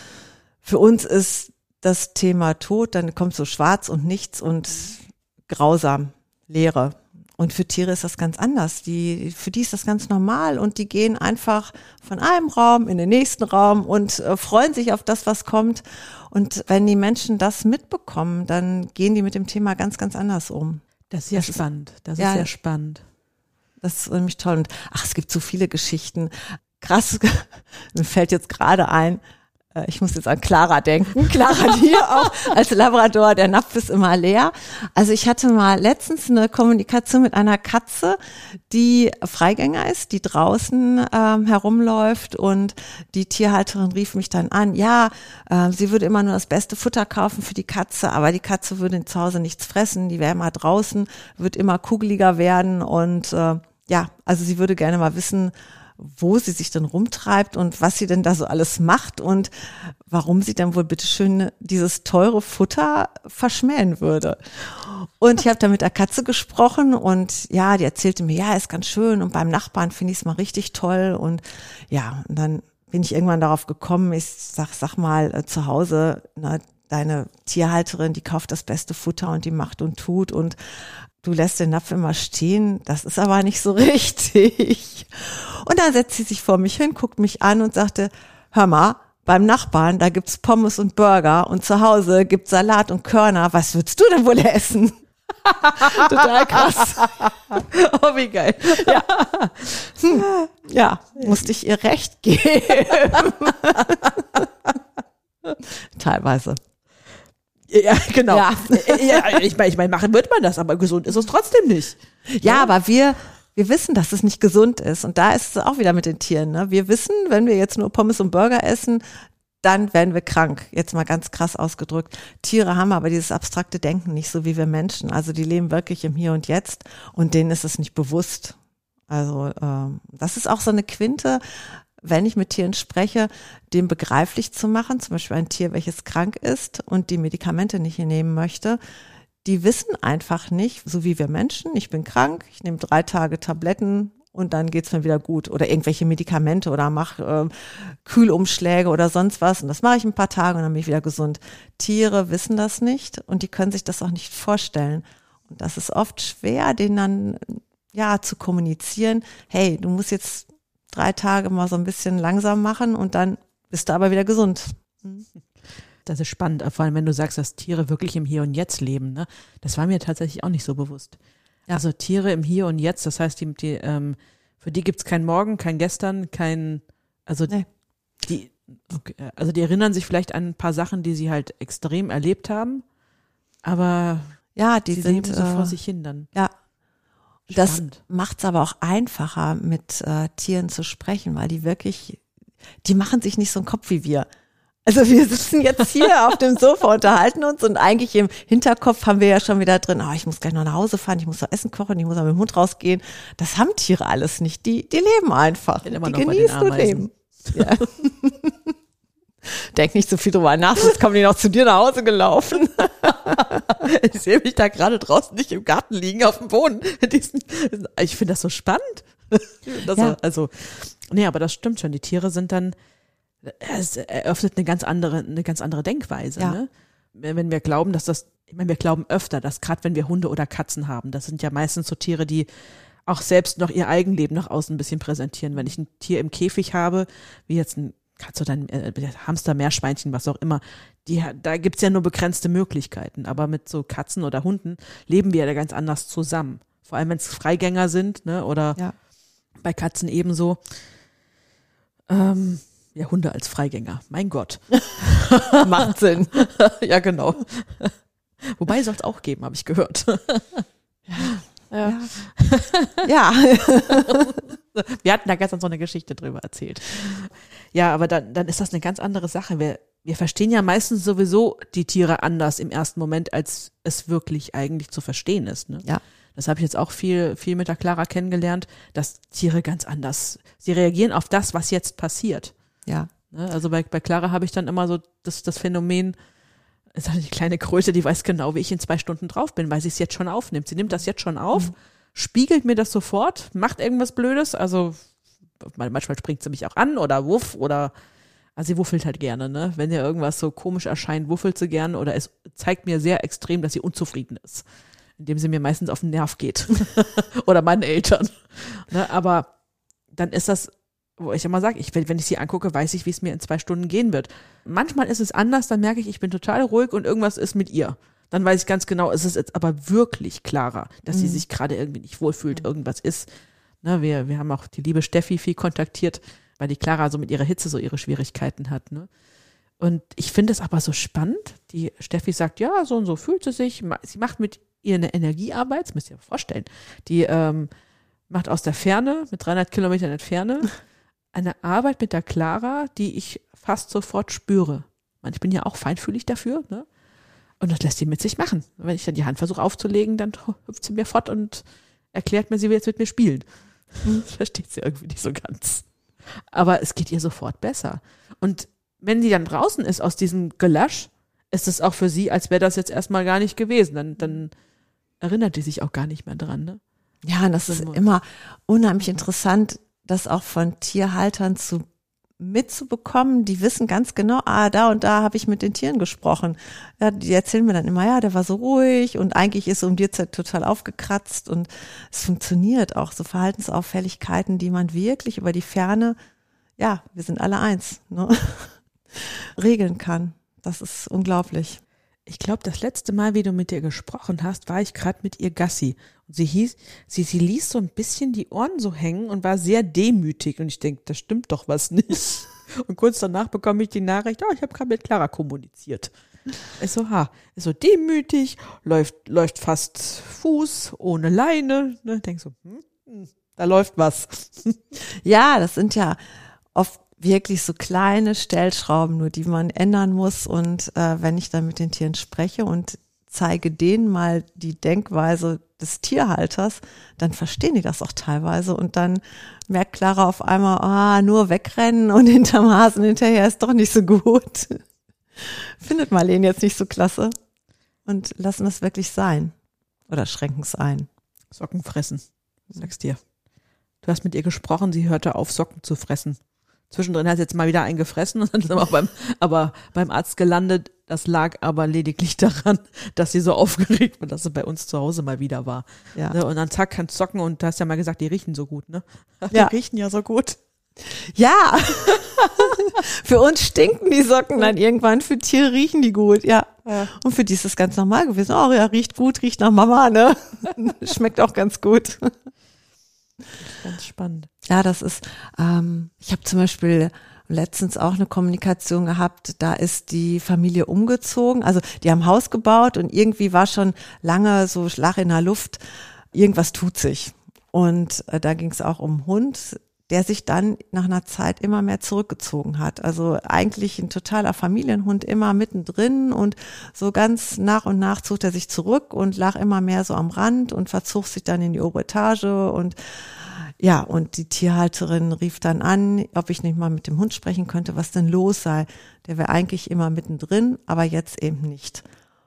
Speaker 3: für uns ist das Thema Tod, dann kommt so schwarz und nichts und grausam, Leere. Und für Tiere ist das ganz anders. Die, für die ist das ganz normal und die gehen einfach von einem Raum in den nächsten Raum und äh, freuen sich auf das, was kommt. Und wenn die Menschen das mitbekommen, dann gehen die mit dem Thema ganz, ganz anders um.
Speaker 2: Das ist ja das spannend. Das
Speaker 3: ja,
Speaker 2: ist sehr spannend.
Speaker 3: Das ist nämlich toll. Und ach, es gibt so viele Geschichten. Krass, mir fällt jetzt gerade ein, ich muss jetzt an Clara denken. Clara, hier auch als Labrador, der Napf ist immer leer. Also ich hatte mal letztens eine Kommunikation mit einer Katze, die Freigänger ist, die draußen ähm, herumläuft, und die Tierhalterin rief mich dann an, ja, äh, sie würde immer nur das beste Futter kaufen für die Katze, aber die Katze würde zu Hause nichts fressen, die wäre immer draußen, wird immer kugeliger werden und äh, ja, also sie würde gerne mal wissen, wo sie sich denn rumtreibt und was sie denn da so alles macht und warum sie denn wohl bitteschön dieses teure Futter verschmähen würde. Und ich habe da mit der Katze gesprochen und ja, die erzählte mir, ja, ist ganz schön und beim Nachbarn finde ich es mal richtig toll und ja, und dann bin ich irgendwann darauf gekommen, ich sag, sag mal, äh, zu Hause, na, deine Tierhalterin, die kauft das beste Futter und die macht und tut und du lässt den Napf immer stehen, das ist aber nicht so richtig. Und dann setzt sie sich vor mich hin, guckt mich an und sagte, hör mal, beim Nachbarn, da gibt's Pommes und Burger und zu Hause gibt's Salat und Körner, was würdest du denn wohl essen? Total krass.
Speaker 2: Oh, wie geil.
Speaker 3: Ja, hm. ja, musste ich ihr recht geben. Teilweise.
Speaker 2: Ja, genau.
Speaker 3: Ja.
Speaker 2: Ja, ich meine, ich mein, machen wird man das, aber gesund ist es trotzdem nicht.
Speaker 3: Ja, ja, aber wir, wir wissen, dass es nicht gesund ist. Und da ist es auch wieder mit den Tieren. Ne? Wir wissen, wenn wir jetzt nur Pommes und Burger essen, dann werden wir krank. Jetzt mal ganz krass ausgedrückt. Tiere haben aber dieses abstrakte Denken nicht, so wie wir Menschen. Also die leben wirklich im Hier und Jetzt und denen ist es nicht bewusst. Also ähm, das ist auch so eine Quinte, wenn ich mit Tieren spreche, dem begreiflich zu machen, zum Beispiel ein Tier, welches krank ist und die Medikamente nicht nehmen möchte, die wissen einfach nicht, so wie wir Menschen, ich bin krank, ich nehme drei Tage Tabletten und dann geht's mir wieder gut oder irgendwelche Medikamente oder mache äh, Kühlumschläge oder sonst was und das mache ich ein paar Tage und dann bin ich wieder gesund. Tiere wissen das nicht und die können sich das auch nicht vorstellen und das ist oft schwer, denen dann ja zu kommunizieren, hey, du musst jetzt drei Tage mal so ein bisschen langsam machen und dann bist du aber wieder gesund.
Speaker 2: Das ist spannend, vor allem wenn du sagst, dass Tiere wirklich im Hier und Jetzt leben. Ne? Das war mir tatsächlich auch nicht so bewusst. Ja. Also Tiere im Hier und Jetzt, das heißt, die, die, ähm, für die gibt's kein Morgen, kein Gestern, kein, also nee. die, okay, also die erinnern sich vielleicht an ein paar Sachen, die sie halt extrem erlebt haben, aber
Speaker 3: ja, die
Speaker 2: sie
Speaker 3: sind
Speaker 2: leben so
Speaker 3: äh,
Speaker 2: vor sich hin dann.
Speaker 3: Ja.
Speaker 2: Spannend.
Speaker 3: Das macht's aber auch einfacher, mit äh, Tieren zu sprechen, weil die wirklich, die machen sich nicht so einen Kopf wie wir. Also wir sitzen jetzt hier auf dem Sofa, unterhalten uns und eigentlich im Hinterkopf haben wir ja schon wieder drin, oh, ich muss gleich noch nach Hause fahren, ich muss noch Essen kochen, ich muss noch mit dem Hund rausgehen. Das haben Tiere alles nicht. Die, die leben einfach. Die genießen und leben. Ja. Denk nicht so viel drüber nach, sonst kommen die noch zu dir nach Hause gelaufen.
Speaker 2: Ich sehe mich da gerade draußen nicht im Garten liegen auf dem Boden. Ich finde das so spannend. Das
Speaker 3: ja.
Speaker 2: auch, also, nee, aber das stimmt schon. Die Tiere sind dann, es eröffnet eine ganz andere, eine ganz andere Denkweise.
Speaker 3: Ja.
Speaker 2: Ne? Wenn wir glauben, dass das, ich meine, wir glauben öfter, dass gerade wenn wir Hunde oder Katzen haben, das sind ja meistens so Tiere, die auch selbst noch ihr Eigenleben nach außen ein bisschen präsentieren. Wenn ich ein Tier im Käfig habe, wie jetzt ein Katze oder ein äh, Hamster, Meerschweinchen, was auch immer, die, da gibt's ja nur begrenzte Möglichkeiten. Aber mit so Katzen oder Hunden leben wir ja ganz anders zusammen. Vor allem, wenn es Freigänger sind, ne, oder
Speaker 3: ja.
Speaker 2: bei Katzen ebenso. Ähm, ja, Hunde als Freigänger, mein Gott.
Speaker 3: Macht Sinn.
Speaker 2: Ja, genau. Wobei soll es auch geben, habe ich gehört.
Speaker 3: Ja. Ja.
Speaker 2: Wir hatten da gestern so eine Geschichte drüber erzählt. Ja, aber dann, dann ist das eine ganz andere Sache. Wir, wir verstehen ja meistens sowieso die Tiere anders im ersten Moment, als es wirklich eigentlich zu verstehen ist. Ne?
Speaker 3: Ja.
Speaker 2: Das habe ich jetzt auch viel, viel mit der Clara kennengelernt, dass Tiere ganz anders, sie reagieren auf das, was jetzt passiert.
Speaker 3: Ja.
Speaker 2: Ne? Also bei, bei Clara habe ich dann immer so das, das Phänomen, ist halt die kleine Kröte, die weiß genau, wie ich in zwei Stunden drauf bin, weil sie es jetzt schon aufnimmt. Sie nimmt das jetzt schon auf, mhm. spiegelt mir das sofort, macht irgendwas Blödes, also manchmal springt sie mich auch an oder wuff oder, also sie wuffelt halt gerne, ne? Wenn ihr irgendwas so komisch erscheint, wuffelt sie gerne oder es zeigt mir sehr extrem, dass sie unzufrieden ist, indem sie mir meistens auf den Nerv geht oder meinen Eltern. Ne? Aber dann ist das, wo ich immer sage, ich, wenn ich sie angucke, weiß ich, wie es mir in zwei Stunden gehen wird. Manchmal ist es anders, dann merke ich, ich bin total ruhig und irgendwas ist mit ihr. Dann weiß ich ganz genau, es ist jetzt aber wirklich klarer, dass mhm. sie sich gerade irgendwie nicht wohlfühlt, irgendwas ist. Ne, wir, wir haben auch die liebe Steffi viel kontaktiert, weil die Clara so mit ihrer Hitze so ihre Schwierigkeiten hat. Ne? Und ich finde es aber so spannend. Die Steffi sagt, ja, so und so fühlt sie sich. Sie macht mit ihr eine Energiearbeit, das müsst ihr euch vorstellen. Die ähm, macht aus der Ferne, mit dreihundert Kilometern Entferne, eine Arbeit mit der Clara, die ich fast sofort spüre. Ich bin ja auch feinfühlig dafür, ne? Und das lässt sie mit sich machen. Wenn ich dann die Hand versuche aufzulegen, dann hüpft sie mir fort und erklärt mir, sie will jetzt mit mir spielen. Das versteht sie irgendwie nicht so ganz. Aber es geht ihr sofort besser. Und wenn sie dann draußen ist aus diesem Gelasch, ist es auch für sie, als wäre das jetzt erstmal gar nicht gewesen. Dann, dann erinnert die sich auch gar nicht mehr dran. Ne?
Speaker 3: Ja, und das ist immer unheimlich interessant, das auch von Tierhaltern zu mitzubekommen, die wissen ganz genau, ah, da und da habe ich mit den Tieren gesprochen. Ja, die erzählen mir dann immer, ja, der war so ruhig und eigentlich ist um die Zeit total aufgekratzt und es funktioniert auch, so Verhaltensauffälligkeiten, die man wirklich über die Ferne, ja, wir sind alle eins, ne, regeln kann. Das ist unglaublich.
Speaker 2: Ich glaube, das letzte Mal, wie du mit ihr gesprochen hast, war ich gerade mit ihr Gassi. Und sie hieß, sie, sie ließ so ein bisschen die Ohren so hängen und war sehr demütig. Und ich denke, das stimmt doch was nicht. Und kurz danach bekomme ich die Nachricht, oh, ich habe gerade mit Clara kommuniziert. Ich so, ha, ist so demütig, läuft, läuft fast Fuß, ohne Leine. Ne? Denk so, hm, da läuft was.
Speaker 3: Ja, das sind ja oft wirklich so kleine Stellschrauben, nur die man ändern muss. Und äh, wenn ich dann mit den Tieren spreche und zeige denen mal die Denkweise des Tierhalters, dann verstehen die das auch teilweise. Und dann merkt Clara auf einmal, ah, nur wegrennen und hinterm Hasen hinterher ist doch nicht so gut. Findet Marlene jetzt nicht so klasse. Und lassen es wirklich sein. Oder schränken es ein.
Speaker 2: Socken fressen, sagst dir. Du hast mit ihr gesprochen, sie hörte auf, Socken zu fressen. Zwischendrin hat sie jetzt mal wieder einen gefressen und dann sind wir auch beim, aber beim Arzt gelandet. Das lag aber lediglich daran, dass sie so aufgeregt war, dass sie bei uns zu Hause mal wieder war.
Speaker 3: Ja.
Speaker 2: Und dann zack, kann Socken und du hast ja mal gesagt, die riechen so gut, ne? Die
Speaker 3: ja.
Speaker 2: riechen ja so gut.
Speaker 3: Ja, für uns stinken die Socken dann irgendwann, für Tiere riechen die gut, ja. ja. Und für die ist das ganz normal gewesen. Oh ja, riecht gut, riecht nach Mama, ne? Schmeckt auch ganz gut.
Speaker 2: Ganz spannend.
Speaker 3: Ja, das ist, ähm, ich habe zum Beispiel letztens auch eine Kommunikation gehabt, da ist die Familie umgezogen, also die haben ein Haus gebaut und irgendwie war schon lange so Schlag in der Luft, irgendwas tut sich. Und äh, da ging es auch um einen Hund, der sich dann nach einer Zeit immer mehr zurückgezogen hat. Also eigentlich ein totaler Familienhund, immer mittendrin und so ganz nach und nach zog er sich zurück und lag immer mehr so am Rand und verzog sich dann in die obere Etage und ja, und die Tierhalterin rief dann an, ob ich nicht mal mit dem Hund sprechen könnte, was denn los sei. Der wäre eigentlich immer mittendrin, aber jetzt eben nicht.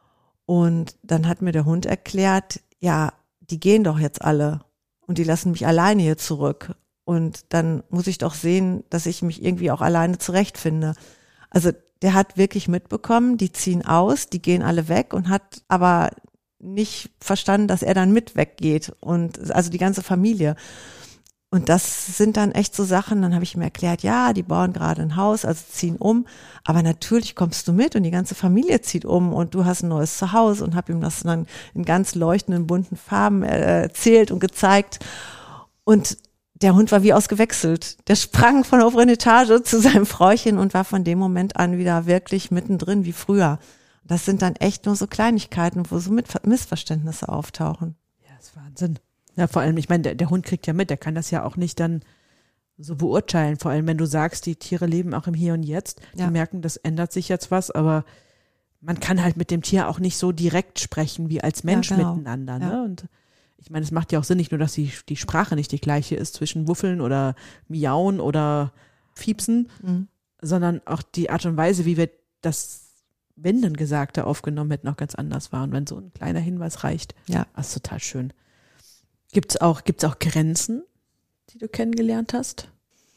Speaker 3: Und dann hat mir der Hund erklärt, ja, die gehen doch jetzt alle und die lassen mich alleine hier zurück. Und dann muss ich doch sehen, dass ich mich irgendwie auch alleine zurechtfinde. Also der hat wirklich mitbekommen, die ziehen aus, die gehen alle weg und hat aber nicht verstanden, dass er dann mit weggeht. Und also die ganze Familie. Und das sind dann echt so Sachen, dann habe ich ihm erklärt, ja, die bauen gerade ein Haus, also ziehen um, aber natürlich kommst du mit und die ganze Familie zieht um und du hast ein neues Zuhause und habe ihm das dann in ganz leuchtenden, bunten Farben erzählt und gezeigt. Und der Hund war wie ausgewechselt. Der sprang von der oberen Etage zu seinem Frauchen und war von dem Moment an wieder wirklich mittendrin wie früher. Das sind dann echt nur so Kleinigkeiten, wo so Missverständnisse auftauchen.
Speaker 2: Ja, das ist Wahnsinn. Ja, vor allem, ich meine, der, der Hund kriegt ja mit, der kann das ja auch nicht dann so beurteilen. Vor allem, wenn du sagst, die Tiere leben auch im Hier und Jetzt. Die
Speaker 3: ja.
Speaker 2: merken, das ändert sich jetzt was, aber man kann halt mit dem Tier auch nicht so direkt sprechen wie als Mensch
Speaker 3: ja, genau.
Speaker 2: miteinander. Ne?
Speaker 3: Ja.
Speaker 2: Und ich meine, es macht ja auch Sinn, nicht nur, dass die, die Sprache nicht die gleiche ist zwischen Wuffeln oder Miauen oder Fiepsen,
Speaker 3: Mhm.
Speaker 2: sondern auch die Art und Weise, wie wir das, wenn dann Gesagte aufgenommen hätten, auch ganz anders war. Und wenn so ein kleiner Hinweis reicht,
Speaker 3: Ja.
Speaker 2: das ist total schön. Gibt's auch, gibt's auch Grenzen, die du kennengelernt hast?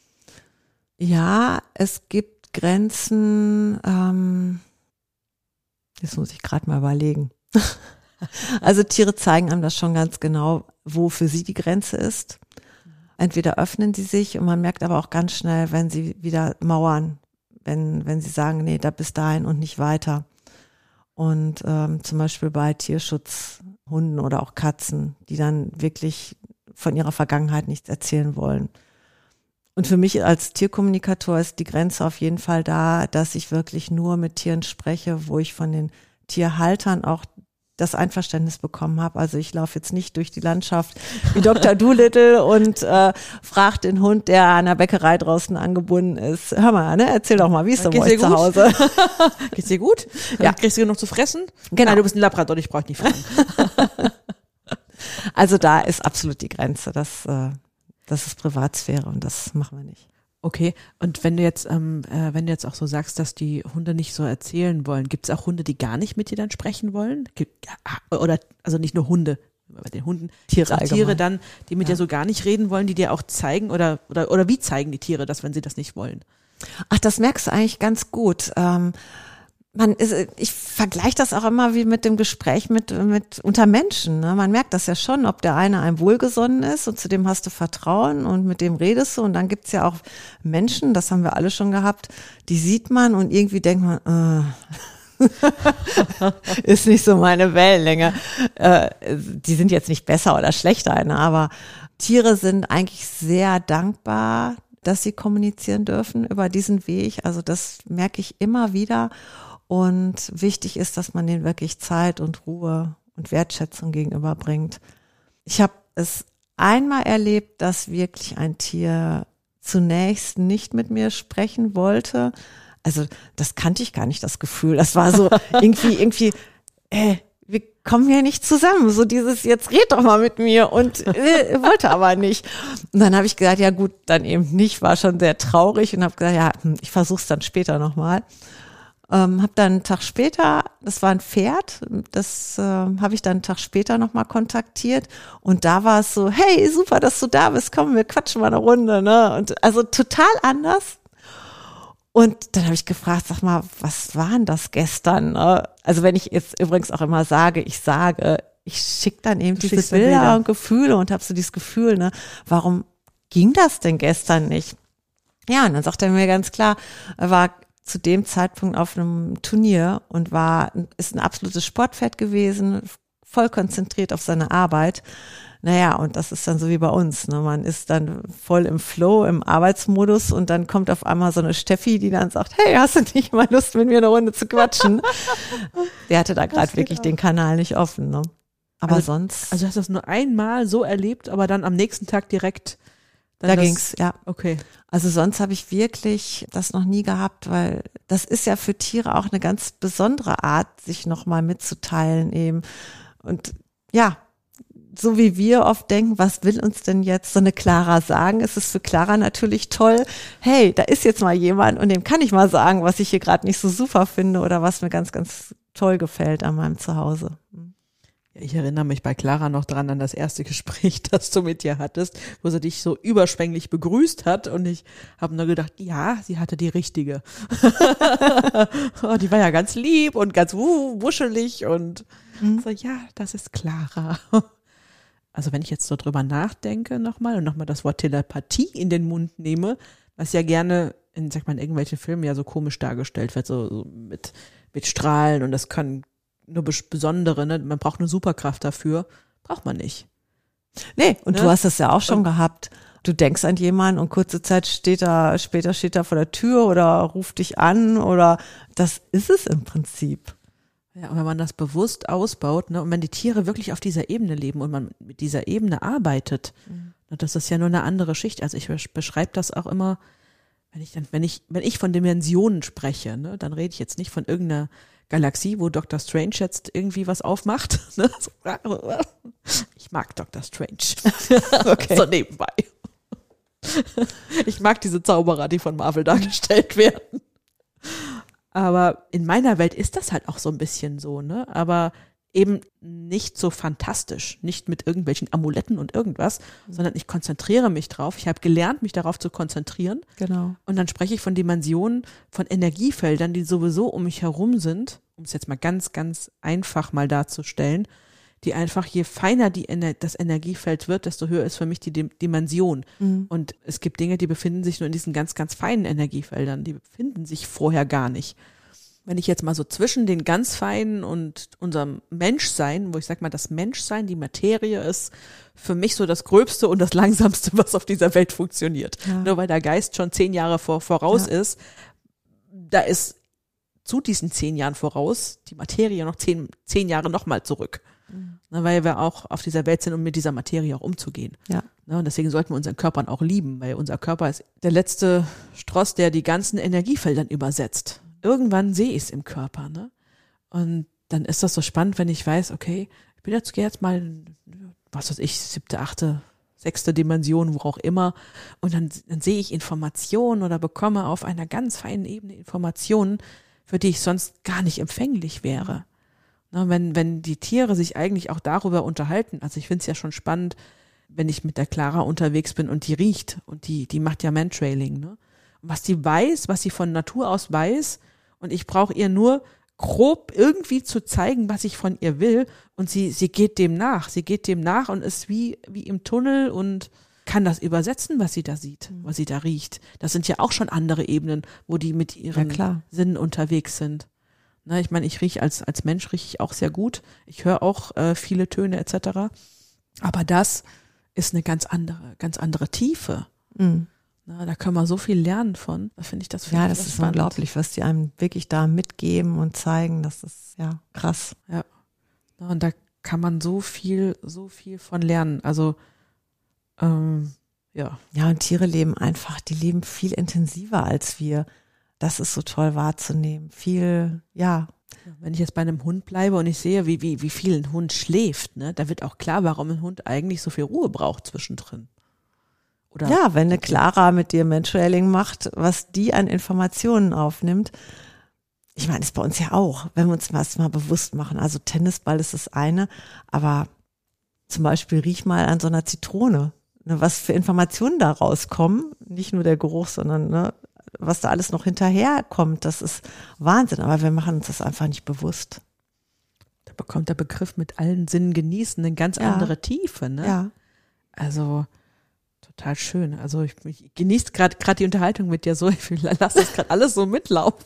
Speaker 3: Ja, es gibt Grenzen, ähm, jetzt muss ich gerade mal überlegen. Also Tiere zeigen einem das schon ganz genau, wo für sie die Grenze ist. Entweder öffnen sie sich und man merkt aber auch ganz schnell, wenn sie wieder mauern, wenn, wenn sie sagen, nee, da bis dahin und nicht weiter. Und ähm, zum Beispiel bei Tierschutzhunden oder auch Katzen, die dann wirklich von ihrer Vergangenheit nichts erzählen wollen. Und für mich als Tierkommunikator ist die Grenze auf jeden Fall da, dass ich wirklich nur mit Tieren spreche, wo ich von den Tierhaltern auch das Einverständnis bekommen habe. Also ich laufe jetzt nicht durch die Landschaft wie Doktor Doolittle und äh, frage den Hund, der an der Bäckerei draußen angebunden ist. Hör mal, ne? Erzähl doch mal, wie ist denn bei euch zu Hause?
Speaker 2: Geht's dir gut?
Speaker 3: Ja.
Speaker 2: Kriegst du genug zu fressen?
Speaker 3: Genau.
Speaker 2: Nein, du bist ein Labrador, ich brauche nicht fragen.
Speaker 3: Also da ist absolut die Grenze. Das, äh, das ist Privatsphäre und das machen wir nicht.
Speaker 2: Okay, und wenn du jetzt, ähm, äh, wenn du jetzt auch so sagst, dass die Hunde nicht so erzählen wollen, gibt es auch Hunde, die gar nicht mit dir dann sprechen wollen? Gibt, oder, also nicht nur Hunde, bei den Hunden,
Speaker 3: Tiere,
Speaker 2: Tiere, Tiere dann, die mit
Speaker 3: Ja.
Speaker 2: dir so gar nicht reden wollen, die dir auch zeigen oder, oder, oder wie zeigen die Tiere das, wenn sie das nicht wollen?
Speaker 3: Ach, das merkst du eigentlich ganz gut. Ähm, man ist, ich vergleiche das auch immer wie mit dem Gespräch mit, mit unter Menschen. Ne? Man merkt das ja schon, ob der eine einem wohlgesonnen ist und zu dem hast du Vertrauen und mit dem redest du. Und dann gibt's ja auch Menschen, das haben wir alle schon gehabt, die sieht man und irgendwie denkt man, äh, ist nicht so meine Wellenlänge. Äh, die sind jetzt nicht besser oder schlechter, ne? Aber Tiere sind eigentlich sehr dankbar, dass sie kommunizieren dürfen über diesen Weg. Also das merke ich immer wieder. Und wichtig ist, dass man denen wirklich Zeit und Ruhe und Wertschätzung gegenüberbringt. Ich habe es einmal erlebt, dass wirklich ein Tier zunächst nicht mit mir sprechen wollte. Also das kannte ich gar nicht, das Gefühl. Das war so irgendwie, irgendwie, äh, wir kommen hier nicht zusammen. So dieses, jetzt red doch mal mit mir und äh, wollte aber nicht. Und dann habe ich gesagt, ja gut, dann eben nicht, war schon sehr traurig und habe gesagt, ja, ich versuch's dann später nochmal. Ähm, habe dann einen Tag später, das war ein Pferd, das äh, habe ich dann einen Tag später nochmal kontaktiert und da war es so, hey, super, dass du da bist, komm, wir quatschen mal eine Runde, ne? Und also total anders. Und dann habe ich gefragt, sag mal, was war denn das gestern? Ne? Also wenn ich jetzt übrigens auch immer sage, ich sage, ich schicke dann eben
Speaker 2: Du
Speaker 3: diese
Speaker 2: Bilder.
Speaker 3: Bilder und Gefühle und habe so dieses Gefühl, ne, warum ging das denn gestern nicht? Ja, und dann sagt er mir ganz klar, er war zu dem Zeitpunkt auf einem Turnier und war, ist ein absolutes Sportfett gewesen, voll konzentriert auf seine Arbeit. Naja, und das ist dann so wie bei uns, ne? Man ist dann voll im Flow, im Arbeitsmodus und dann kommt auf einmal so eine Steffi, die dann sagt, hey, hast du nicht mal Lust, mit mir eine Runde zu quatschen? Der hatte da gerade wirklich auch den Kanal nicht offen, ne? Aber
Speaker 2: also,
Speaker 3: sonst.
Speaker 2: Also hast du das nur einmal so erlebt, aber dann am nächsten Tag direkt. Dann
Speaker 3: Da
Speaker 2: das,
Speaker 3: ging's, ja.
Speaker 2: Okay.
Speaker 3: Also sonst habe ich wirklich das noch nie gehabt, weil das ist ja für Tiere auch eine ganz besondere Art, sich nochmal mitzuteilen eben. Und ja, so wie wir oft denken, was will uns denn jetzt so eine Clara sagen? Es ist für Clara natürlich toll, hey, da ist jetzt mal jemand und dem kann ich mal sagen, was ich hier gerade nicht so super finde oder was mir ganz, ganz toll gefällt an meinem Zuhause.
Speaker 2: Ich erinnere mich bei Clara noch dran an das erste Gespräch, das du mit ihr hattest, wo sie dich so überschwänglich begrüßt hat und ich habe nur gedacht, ja, sie hatte die richtige. Oh, die war ja ganz lieb und ganz wuh, wuschelig und mhm. so, ja, das ist Clara. Also wenn ich jetzt so drüber nachdenke nochmal und nochmal das Wort Telepathie in den Mund nehme, was ja gerne in, sag mal, in irgendwelchen Filmen ja so komisch dargestellt wird, so, so mit, mit Strahlen und das können nur besondere, ne? Man braucht eine Superkraft dafür, braucht man nicht.
Speaker 3: Nee, und
Speaker 2: ne?
Speaker 3: Du hast das ja auch schon und gehabt. Du denkst an jemanden und kurze Zeit steht er, später steht er vor der Tür oder ruft dich an oder das ist es im Prinzip.
Speaker 2: Ja, und wenn man das bewusst ausbaut, ne, und wenn die Tiere wirklich auf dieser Ebene leben und man mit dieser Ebene arbeitet, mhm. das ist ja nur eine andere Schicht. Also ich beschreibe das auch immer, wenn ich dann, wenn ich, wenn ich von Dimensionen spreche, ne, dann rede ich jetzt nicht von irgendeiner Galaxie, wo Doktor Strange jetzt irgendwie was aufmacht. Ne? Ich mag Doktor Strange. Okay. So nebenbei. Ich mag diese Zauberer, die von Marvel dargestellt werden. Aber in meiner Welt ist das halt auch so ein bisschen so, ne? Aber eben nicht so fantastisch, nicht mit irgendwelchen Amuletten und irgendwas, mhm. sondern ich konzentriere mich drauf. Ich habe gelernt, mich darauf zu konzentrieren.
Speaker 3: Genau.
Speaker 2: Und dann spreche ich von Dimensionen, von Energiefeldern, die sowieso um mich herum sind, um es jetzt mal ganz, ganz einfach mal darzustellen, die einfach, je feiner die Ener- das Energiefeld wird, desto höher ist für mich die Dim- Dimension. Mhm. Und es gibt Dinge, die befinden sich nur in diesen ganz, ganz feinen Energiefeldern, die befinden sich vorher gar nicht. Wenn ich jetzt mal so zwischen den ganz feinen und unserem Menschsein, wo ich sag mal, das Menschsein, die Materie ist für mich so das Gröbste und das Langsamste, was auf dieser Welt funktioniert. Ja. Nur weil der Geist schon zehn Jahre vor, voraus ja. ist, da ist zu diesen zehn Jahren voraus die Materie noch zehn, zehn Jahre nochmal zurück. Mhm. Na, weil wir auch auf dieser Welt sind, um mit dieser Materie auch umzugehen. Ja. Na, und deswegen sollten wir unseren Körpern auch lieben, weil unser Körper ist der letzte Stross, der die ganzen Energiefeldern übersetzt. Irgendwann sehe ich es im Körper, ne? Und dann ist das so spannend, wenn ich weiß, okay, ich bin jetzt, gehe jetzt mal, was weiß ich, siebte, achte, sechste Dimension, wo auch immer, und dann, dann sehe ich Informationen oder bekomme auf einer ganz feinen Ebene Informationen, für die ich sonst gar nicht empfänglich wäre. Na, wenn, wenn die Tiere sich eigentlich auch darüber unterhalten, also ich finde es ja schon spannend, wenn ich mit der Clara unterwegs bin und die riecht und die, die macht ja Mantrailing, ne? Und was die weiß, was sie von Natur aus weiß, und ich brauche ihr nur grob irgendwie zu zeigen, was ich von ihr will. Und sie, sie geht dem nach. Sie geht dem nach und ist wie, wie im Tunnel und kann das übersetzen, was sie da sieht, mhm. was sie da riecht. Das sind ja auch schon andere Ebenen, wo die mit ihren
Speaker 3: ja,
Speaker 2: Sinnen unterwegs sind. Na, ich meine, ich rieche als, als Mensch rieche ich auch sehr gut. Ich höre auch äh, viele Töne et cetera. Aber das ist eine ganz andere, ganz andere Tiefe. Mhm. Na, da können wir so viel lernen von. Da finde ich das
Speaker 3: Ja, das ist spannend. Unglaublich, was die einem wirklich da mitgeben und zeigen. Das ist ja krass.
Speaker 2: Ja. Na, und da kann man so viel, so viel von lernen. Also ähm, ja.
Speaker 3: Ja, und Tiere leben einfach, die leben viel intensiver als wir. Das ist so toll wahrzunehmen. Viel, ja.
Speaker 2: Wenn ich jetzt bei einem Hund bleibe und ich sehe, wie, wie, wie viel ein Hund schläft, ne, da wird auch klar, warum ein Hund eigentlich so viel Ruhe braucht zwischendrin. Oder
Speaker 3: ja, wenn eine Clara mit dir Mantrailing macht, was die an Informationen aufnimmt. Ich meine, ist bei uns ja auch, wenn wir uns das mal bewusst machen. Also Tennisball ist das eine, aber zum Beispiel riech mal an so einer Zitrone, ne, was für Informationen da rauskommen. Nicht nur der Geruch, sondern ne, was da alles noch hinterherkommt. Das ist Wahnsinn, aber wir machen uns das einfach nicht bewusst.
Speaker 2: Da bekommt der Begriff mit allen Sinnen genießen eine ganz
Speaker 3: ja.
Speaker 2: andere Tiefe, ne?
Speaker 3: Ja.
Speaker 2: Also Total schön. Also ich, ich genieße gerade gerade die Unterhaltung mit dir so. Ich lasse das gerade alles so mitlaufen.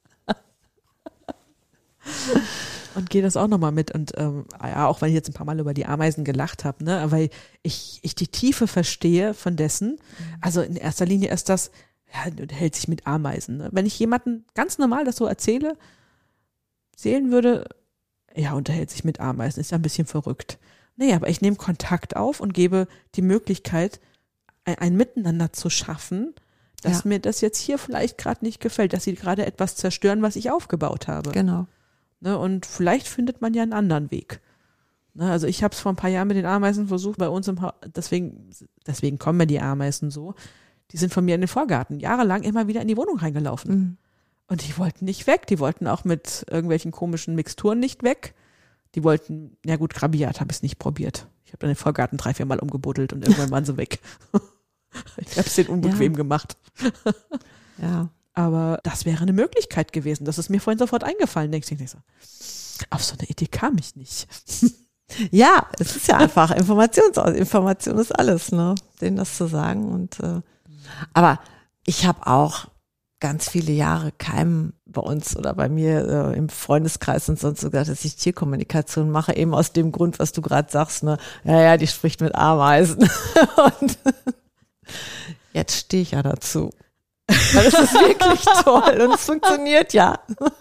Speaker 2: Und gehe das auch nochmal mit. Und ähm, ja, auch weil ich jetzt ein paar Mal über die Ameisen gelacht habe, ne, weil ich, ich die Tiefe verstehe von dessen. Also in erster Linie ist das, ja, du hält sich mit Ameisen. Ne? Wenn ich jemanden ganz normal das so erzähle, sehen würde, ja, unterhält sich mit Ameisen, ist ja ein bisschen verrückt. Nee, aber ich nehme Kontakt auf und gebe die Möglichkeit, ein, ein Miteinander zu schaffen, dass ja. mir das jetzt hier vielleicht gerade nicht gefällt, dass sie gerade etwas zerstören, was ich aufgebaut habe.
Speaker 3: Genau.
Speaker 2: Ne, und vielleicht findet man ja einen anderen Weg. Ne, also ich habe es vor ein paar Jahren mit den Ameisen versucht, bei uns im Haus, deswegen, deswegen kommen mir die Ameisen so, die sind von mir in den Vorgarten jahrelang immer wieder in die Wohnung reingelaufen. Mhm. Und die wollten nicht weg, die wollten auch mit irgendwelchen komischen Mixturen nicht weg. Die wollten, ja gut, Grabiat habe ich es nicht probiert. Ich habe dann den Vorgarten drei, vier Mal umgebuddelt und irgendwann waren sie weg. Ich habe es denen unbequem ja. gemacht.
Speaker 3: Ja.
Speaker 2: Aber das wäre eine Möglichkeit gewesen. Das ist mir vorhin sofort eingefallen. Denkst du nicht so, auf so eine Idee kam ich nicht.
Speaker 3: Ja, es ist ja einfach Informations Information ist alles, ne? Denen das zu sagen. Und äh, aber ich habe auch ganz viele Jahre keinem bei uns oder bei mir äh, im Freundeskreis und sonst so gesagt, dass ich Tierkommunikation mache, eben aus dem Grund, was du gerade sagst, ne? Ja, ja, die spricht mit Ameisen. Und jetzt stehe ich ja dazu. Weil es ist wirklich toll und es funktioniert ja.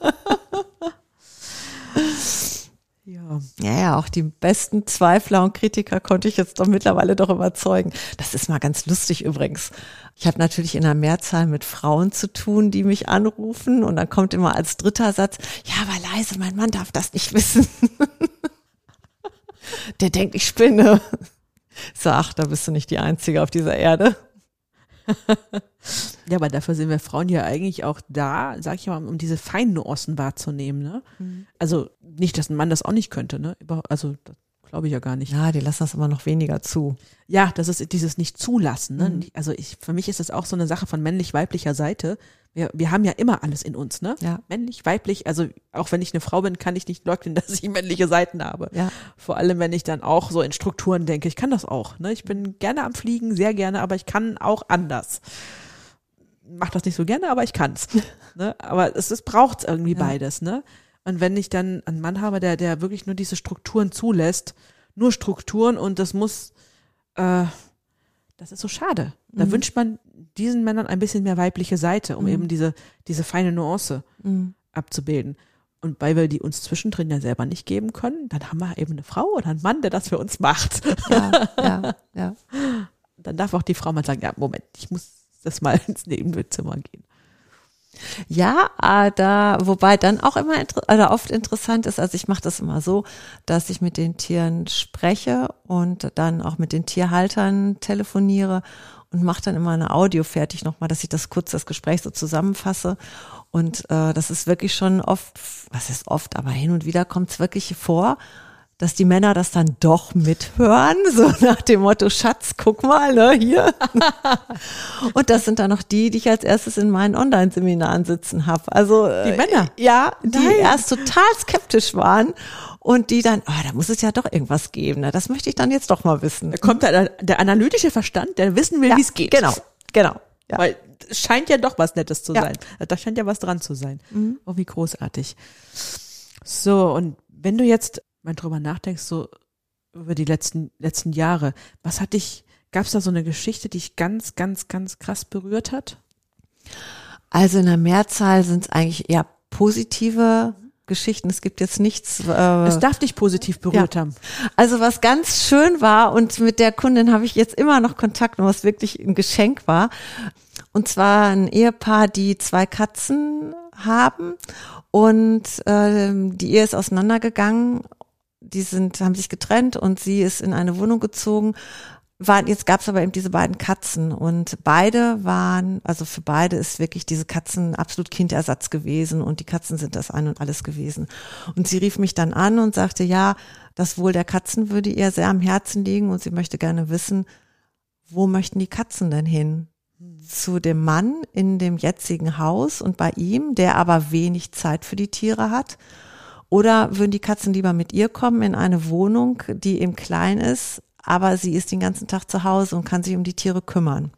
Speaker 3: Ja. Ja, ja, auch die besten Zweifler und Kritiker konnte ich jetzt doch mittlerweile doch überzeugen. Das ist mal ganz lustig übrigens. Ich habe natürlich in der Mehrzahl mit Frauen zu tun, die mich anrufen und dann kommt immer als dritter Satz, ja, aber leise, mein Mann darf das nicht wissen. Der denkt, ich spinne. Ich so, ach, da bist du nicht die Einzige auf dieser Erde.
Speaker 2: Ja, aber dafür sind wir Frauen ja eigentlich auch da, sag ich mal, um diese feinen Nuancen wahrzunehmen. Ne? Mhm. Also nicht, dass ein Mann das auch nicht könnte. Ne? Also das glaube ich ja gar nicht.
Speaker 3: Ja, die lassen das immer noch weniger zu.
Speaker 2: Ja, das ist dieses Nicht-Zulassen. Ne?
Speaker 3: Mhm.
Speaker 2: Also ich, für mich ist das auch so eine Sache von männlich-weiblicher Seite. Wir, wir haben ja immer alles in uns, ne?
Speaker 3: Ja.
Speaker 2: Männlich, weiblich, also auch wenn ich eine Frau bin, kann ich nicht leugnen, dass ich männliche Seiten habe.
Speaker 3: Ja.
Speaker 2: Vor allem, wenn ich dann auch so in Strukturen denke. Ich kann das auch, ne? Ich bin gerne am Fliegen, sehr gerne, aber ich kann auch anders. Mach das nicht so gerne, aber ich kann's. Ne? Aber es, es braucht irgendwie ja. beides, ne? Und wenn ich dann einen Mann habe, der, der wirklich nur diese Strukturen zulässt, nur Strukturen und das muss, äh, das ist so schade. Da mhm. wünscht man diesen Männern ein bisschen mehr weibliche Seite, um mhm. eben diese, diese feine Nuance mhm. abzubilden. Und weil wir die uns zwischendrin ja selber nicht geben können, dann haben wir eben eine Frau oder einen Mann, der das für uns macht.
Speaker 3: Ja, ja, ja.
Speaker 2: Dann darf auch die Frau mal sagen, ja, Moment, ich muss das mal ins Nebenzimmer gehen.
Speaker 3: Ja, äh, da, wobei dann auch immer oder oft interessant ist, also ich mache das immer so, dass ich mit den Tieren spreche und dann auch mit den Tierhaltern telefoniere und mache dann immer eine Audio fertig nochmal, dass ich das kurz das Gespräch so zusammenfasse. Und äh, das ist wirklich schon oft, was ist oft, aber hin und wieder kommt es wirklich vor, dass die Männer das dann doch mithören, so nach dem Motto, Schatz, guck mal, ne, hier. Und das sind dann noch die, die ich als erstes in meinen Online-Seminaren sitzen habe. Also
Speaker 2: die Männer?
Speaker 3: Äh, ja, die
Speaker 2: Nein.
Speaker 3: erst total skeptisch waren und die dann, oh, da muss es ja doch irgendwas geben. Ne? Das möchte ich dann jetzt doch mal wissen.
Speaker 2: Da kommt der, der analytische Verstand, der wissen will,
Speaker 3: ja,
Speaker 2: wie es geht.
Speaker 3: Genau, genau. Ja.
Speaker 2: Weil es scheint ja doch was Nettes zu
Speaker 3: ja.
Speaker 2: sein. Da scheint ja was dran zu sein.
Speaker 3: Mhm.
Speaker 2: Oh, wie großartig. So, und wenn du jetzt mal drüber nachdenkst, so über die letzten letzten Jahre, was hat dich, gab es da so eine Geschichte, die dich ganz, ganz, ganz krass berührt hat?
Speaker 3: Also in der Mehrzahl sind es eigentlich eher positive Geschichten. Es gibt jetzt nichts. Äh,
Speaker 2: es darf dich positiv berührt ja. haben.
Speaker 3: Also was ganz schön war und mit der Kundin habe ich jetzt immer noch Kontakt und was wirklich ein Geschenk war. Und zwar ein Ehepaar, die zwei Katzen haben und äh, die Ehe ist auseinandergegangen. Die sind, haben sich getrennt und sie ist in eine Wohnung gezogen. War, jetzt gab es aber eben diese beiden Katzen und beide waren, also für beide ist wirklich diese Katzen absolut Kindersatz gewesen und die Katzen sind das Ein und Alles gewesen. Und sie rief mich dann an und sagte, ja, das Wohl der Katzen würde ihr sehr am Herzen liegen und sie möchte gerne wissen, wo möchten die Katzen denn hin? Zu dem Mann in dem jetzigen Haus und bei ihm, der aber wenig Zeit für die Tiere hat. Oder würden die Katzen lieber mit ihr kommen in eine Wohnung, die eben klein ist, aber sie ist den ganzen Tag zu Hause und kann sich um die Tiere kümmern.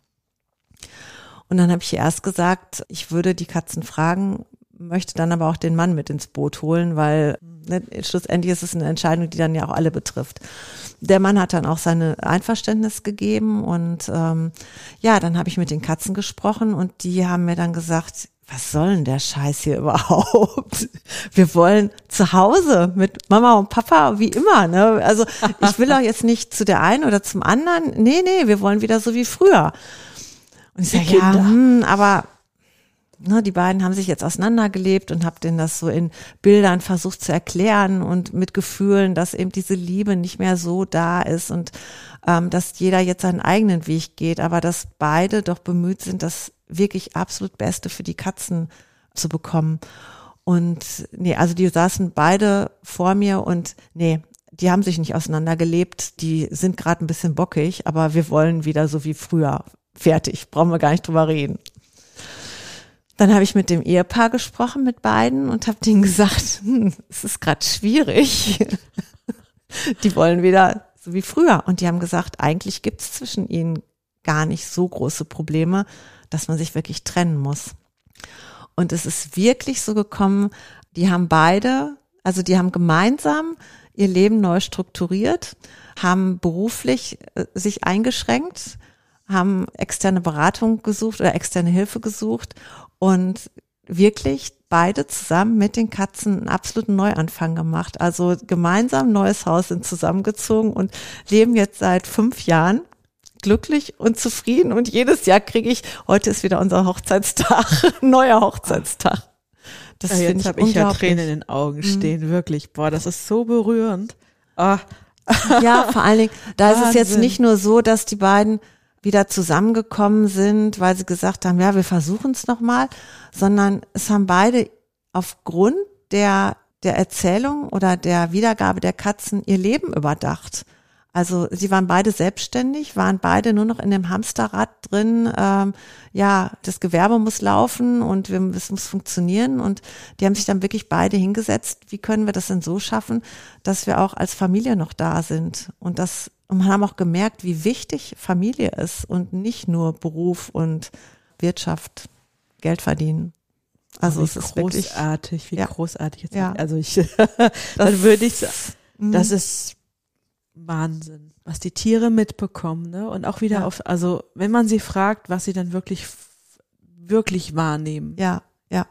Speaker 3: Und dann habe ich ihr erst gesagt, ich würde die Katzen fragen, möchte dann aber auch den Mann mit ins Boot holen, weil ne, schlussendlich ist es eine Entscheidung, die dann ja auch alle betrifft. Der Mann hat dann auch seine Einverständnis gegeben und ähm, ja, dann habe ich mit den Katzen gesprochen und die haben mir dann gesagt, was soll denn der Scheiß hier überhaupt? Wir wollen zu Hause mit Mama und Papa, wie immer, ne? Also ich will auch jetzt nicht zu der einen oder zum anderen. Nee, nee, wir wollen wieder so wie früher. Und ich sage, ja, hm, aber ne, die beiden haben sich jetzt auseinandergelebt und habe denen das so in Bildern versucht zu erklären und mit Gefühlen, dass eben diese Liebe nicht mehr so da ist und ähm, dass jeder jetzt seinen eigenen Weg geht, aber dass beide doch bemüht sind, das wirklich absolut Beste für die Katzen zu bekommen. Und nee, also die saßen beide vor mir und nee, die haben sich nicht auseinandergelebt, die sind gerade ein bisschen bockig, aber wir wollen wieder so wie früher. Fertig, brauchen wir gar nicht drüber reden. Dann habe ich mit dem Ehepaar gesprochen, mit beiden, und habe denen gesagt, hm, es ist gerade schwierig. Die wollen wieder so wie früher. Und die haben gesagt, eigentlich gibt es zwischen ihnen gar nicht so große Probleme, dass man sich wirklich trennen muss. Und es ist wirklich so gekommen, die haben beide, also die haben gemeinsam ihr Leben neu strukturiert, haben beruflich äh, sich eingeschränkt, haben externe Beratung gesucht oder externe Hilfe gesucht und wirklich beide zusammen mit den Katzen einen absoluten Neuanfang gemacht. Also gemeinsam ein neues Haus, sind zusammengezogen und leben jetzt seit fünf Jahren glücklich und zufrieden. Und jedes Jahr kriege ich, heute ist wieder unser Hochzeitstag, neuer Hochzeitstag. Das
Speaker 2: ja,
Speaker 3: finde ich
Speaker 2: habe ich ja
Speaker 3: unglaublich.
Speaker 2: Tränen in den Augen stehen, mhm. wirklich. Boah, das ist so berührend. Ah.
Speaker 3: Ja, vor allen Dingen, da
Speaker 2: Wahnsinn.
Speaker 3: ist es jetzt nicht nur so, dass die beiden wieder zusammengekommen sind, weil sie gesagt haben, ja, wir versuchen es nochmal, sondern es haben beide aufgrund der, der Erzählung oder der Wiedergabe der Katzen ihr Leben überdacht. Also sie waren beide selbstständig, waren beide nur noch in dem Hamsterrad drin, ähm, ja, das Gewerbe muss laufen und wir, es muss funktionieren, und die haben sich dann wirklich beide hingesetzt, wie können wir das denn so schaffen, dass wir auch als Familie noch da sind, und das Und man haben auch gemerkt, wie wichtig Familie ist und nicht nur Beruf und Wirtschaft, Geld verdienen. Also
Speaker 2: oh,
Speaker 3: es ist
Speaker 2: großartig,
Speaker 3: wirklich,
Speaker 2: wie
Speaker 3: ja.
Speaker 2: großartig jetzt.
Speaker 3: Ja.
Speaker 2: Also ich, dann würde ich sagen, das ist Wahnsinn, was die Tiere mitbekommen, ne? Und auch wieder
Speaker 3: ja.
Speaker 2: auf, also wenn man sie fragt, was sie dann wirklich, wirklich wahrnehmen.
Speaker 3: Ja, ja.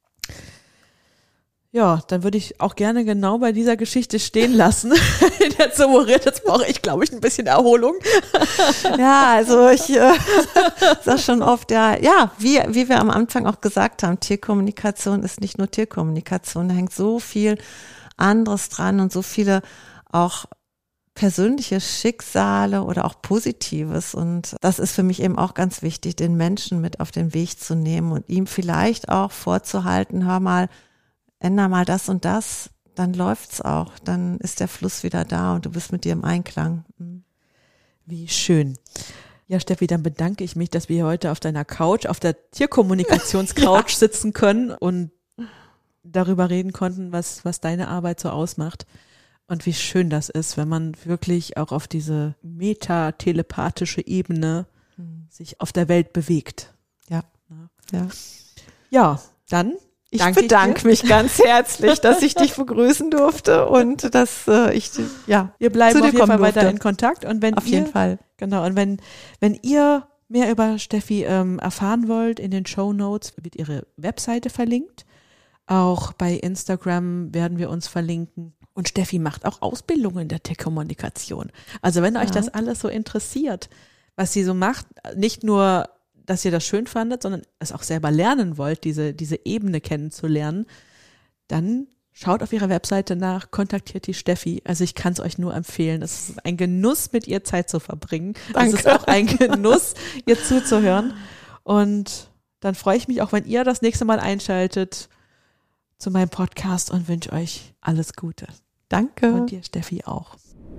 Speaker 2: Ja, dann würde ich auch gerne genau bei dieser Geschichte stehen lassen. Jetzt so moriert, jetzt brauche ich, glaube ich, ein bisschen Erholung.
Speaker 3: Ja, also ich äh, sag schon oft, ja, ja, wie, wie wir am Anfang auch gesagt haben, Tierkommunikation ist nicht nur Tierkommunikation, da hängt so viel anderes dran und so viele auch persönliche Schicksale oder auch Positives, und das ist für mich eben auch ganz wichtig, den Menschen mit auf den Weg zu nehmen und ihm vielleicht auch vorzuhalten, hör mal, änder mal das und das, dann läuft's auch, dann ist der Fluss wieder da und du bist mit dir im Einklang.
Speaker 2: Wie schön. Ja, Steffi, dann bedanke ich mich, dass wir heute auf deiner Couch, auf der Tierkommunikationscouch ja. sitzen können und darüber reden konnten, was, was deine Arbeit so ausmacht. Und wie schön das ist, wenn man wirklich auch auf diese meta-telepathische Ebene mhm. sich auf der Welt bewegt.
Speaker 3: Ja. Ja,
Speaker 2: ja dann
Speaker 3: Ich Danke bedanke ich mich ganz herzlich, dass ich dich begrüßen durfte und dass äh, ich ja
Speaker 2: wir bleiben
Speaker 3: zu dir
Speaker 2: auf jeden Fall
Speaker 3: durfte.
Speaker 2: weiter in Kontakt, und wenn
Speaker 3: auf
Speaker 2: ihr,
Speaker 3: jeden Fall
Speaker 2: genau, und wenn wenn ihr mehr über Steffi ähm, erfahren wollt, in den Shownotes wird ihre Webseite verlinkt. Auch bei Instagram werden wir uns verlinken. Und Steffi macht auch Ausbildungen der Tierkommunikation. Also wenn euch ja. das alles so interessiert, was sie so macht, nicht nur dass ihr das schön fandet, sondern es auch selber lernen wollt, diese, diese Ebene kennenzulernen, dann schaut auf ihrer Webseite nach, kontaktiert die Steffi. Also ich kann es euch nur empfehlen. Es ist ein Genuss, mit ihr Zeit zu verbringen.
Speaker 3: Danke.
Speaker 2: Es ist auch ein Genuss, ihr zuzuhören. Und dann freue ich mich auch, wenn ihr das nächste Mal einschaltet zu meinem Podcast, und wünsche euch alles Gute.
Speaker 3: Danke.
Speaker 2: Und dir, Steffi, auch.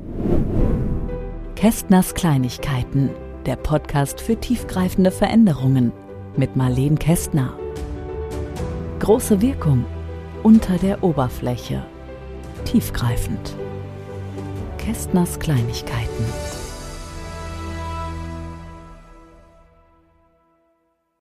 Speaker 1: Kästners Kleinigkeiten. Der Podcast für tiefgreifende Veränderungen mit Marleen Kästner. Große Wirkung unter der Oberfläche. Tiefgreifend. Kästners Kleinigkeiten.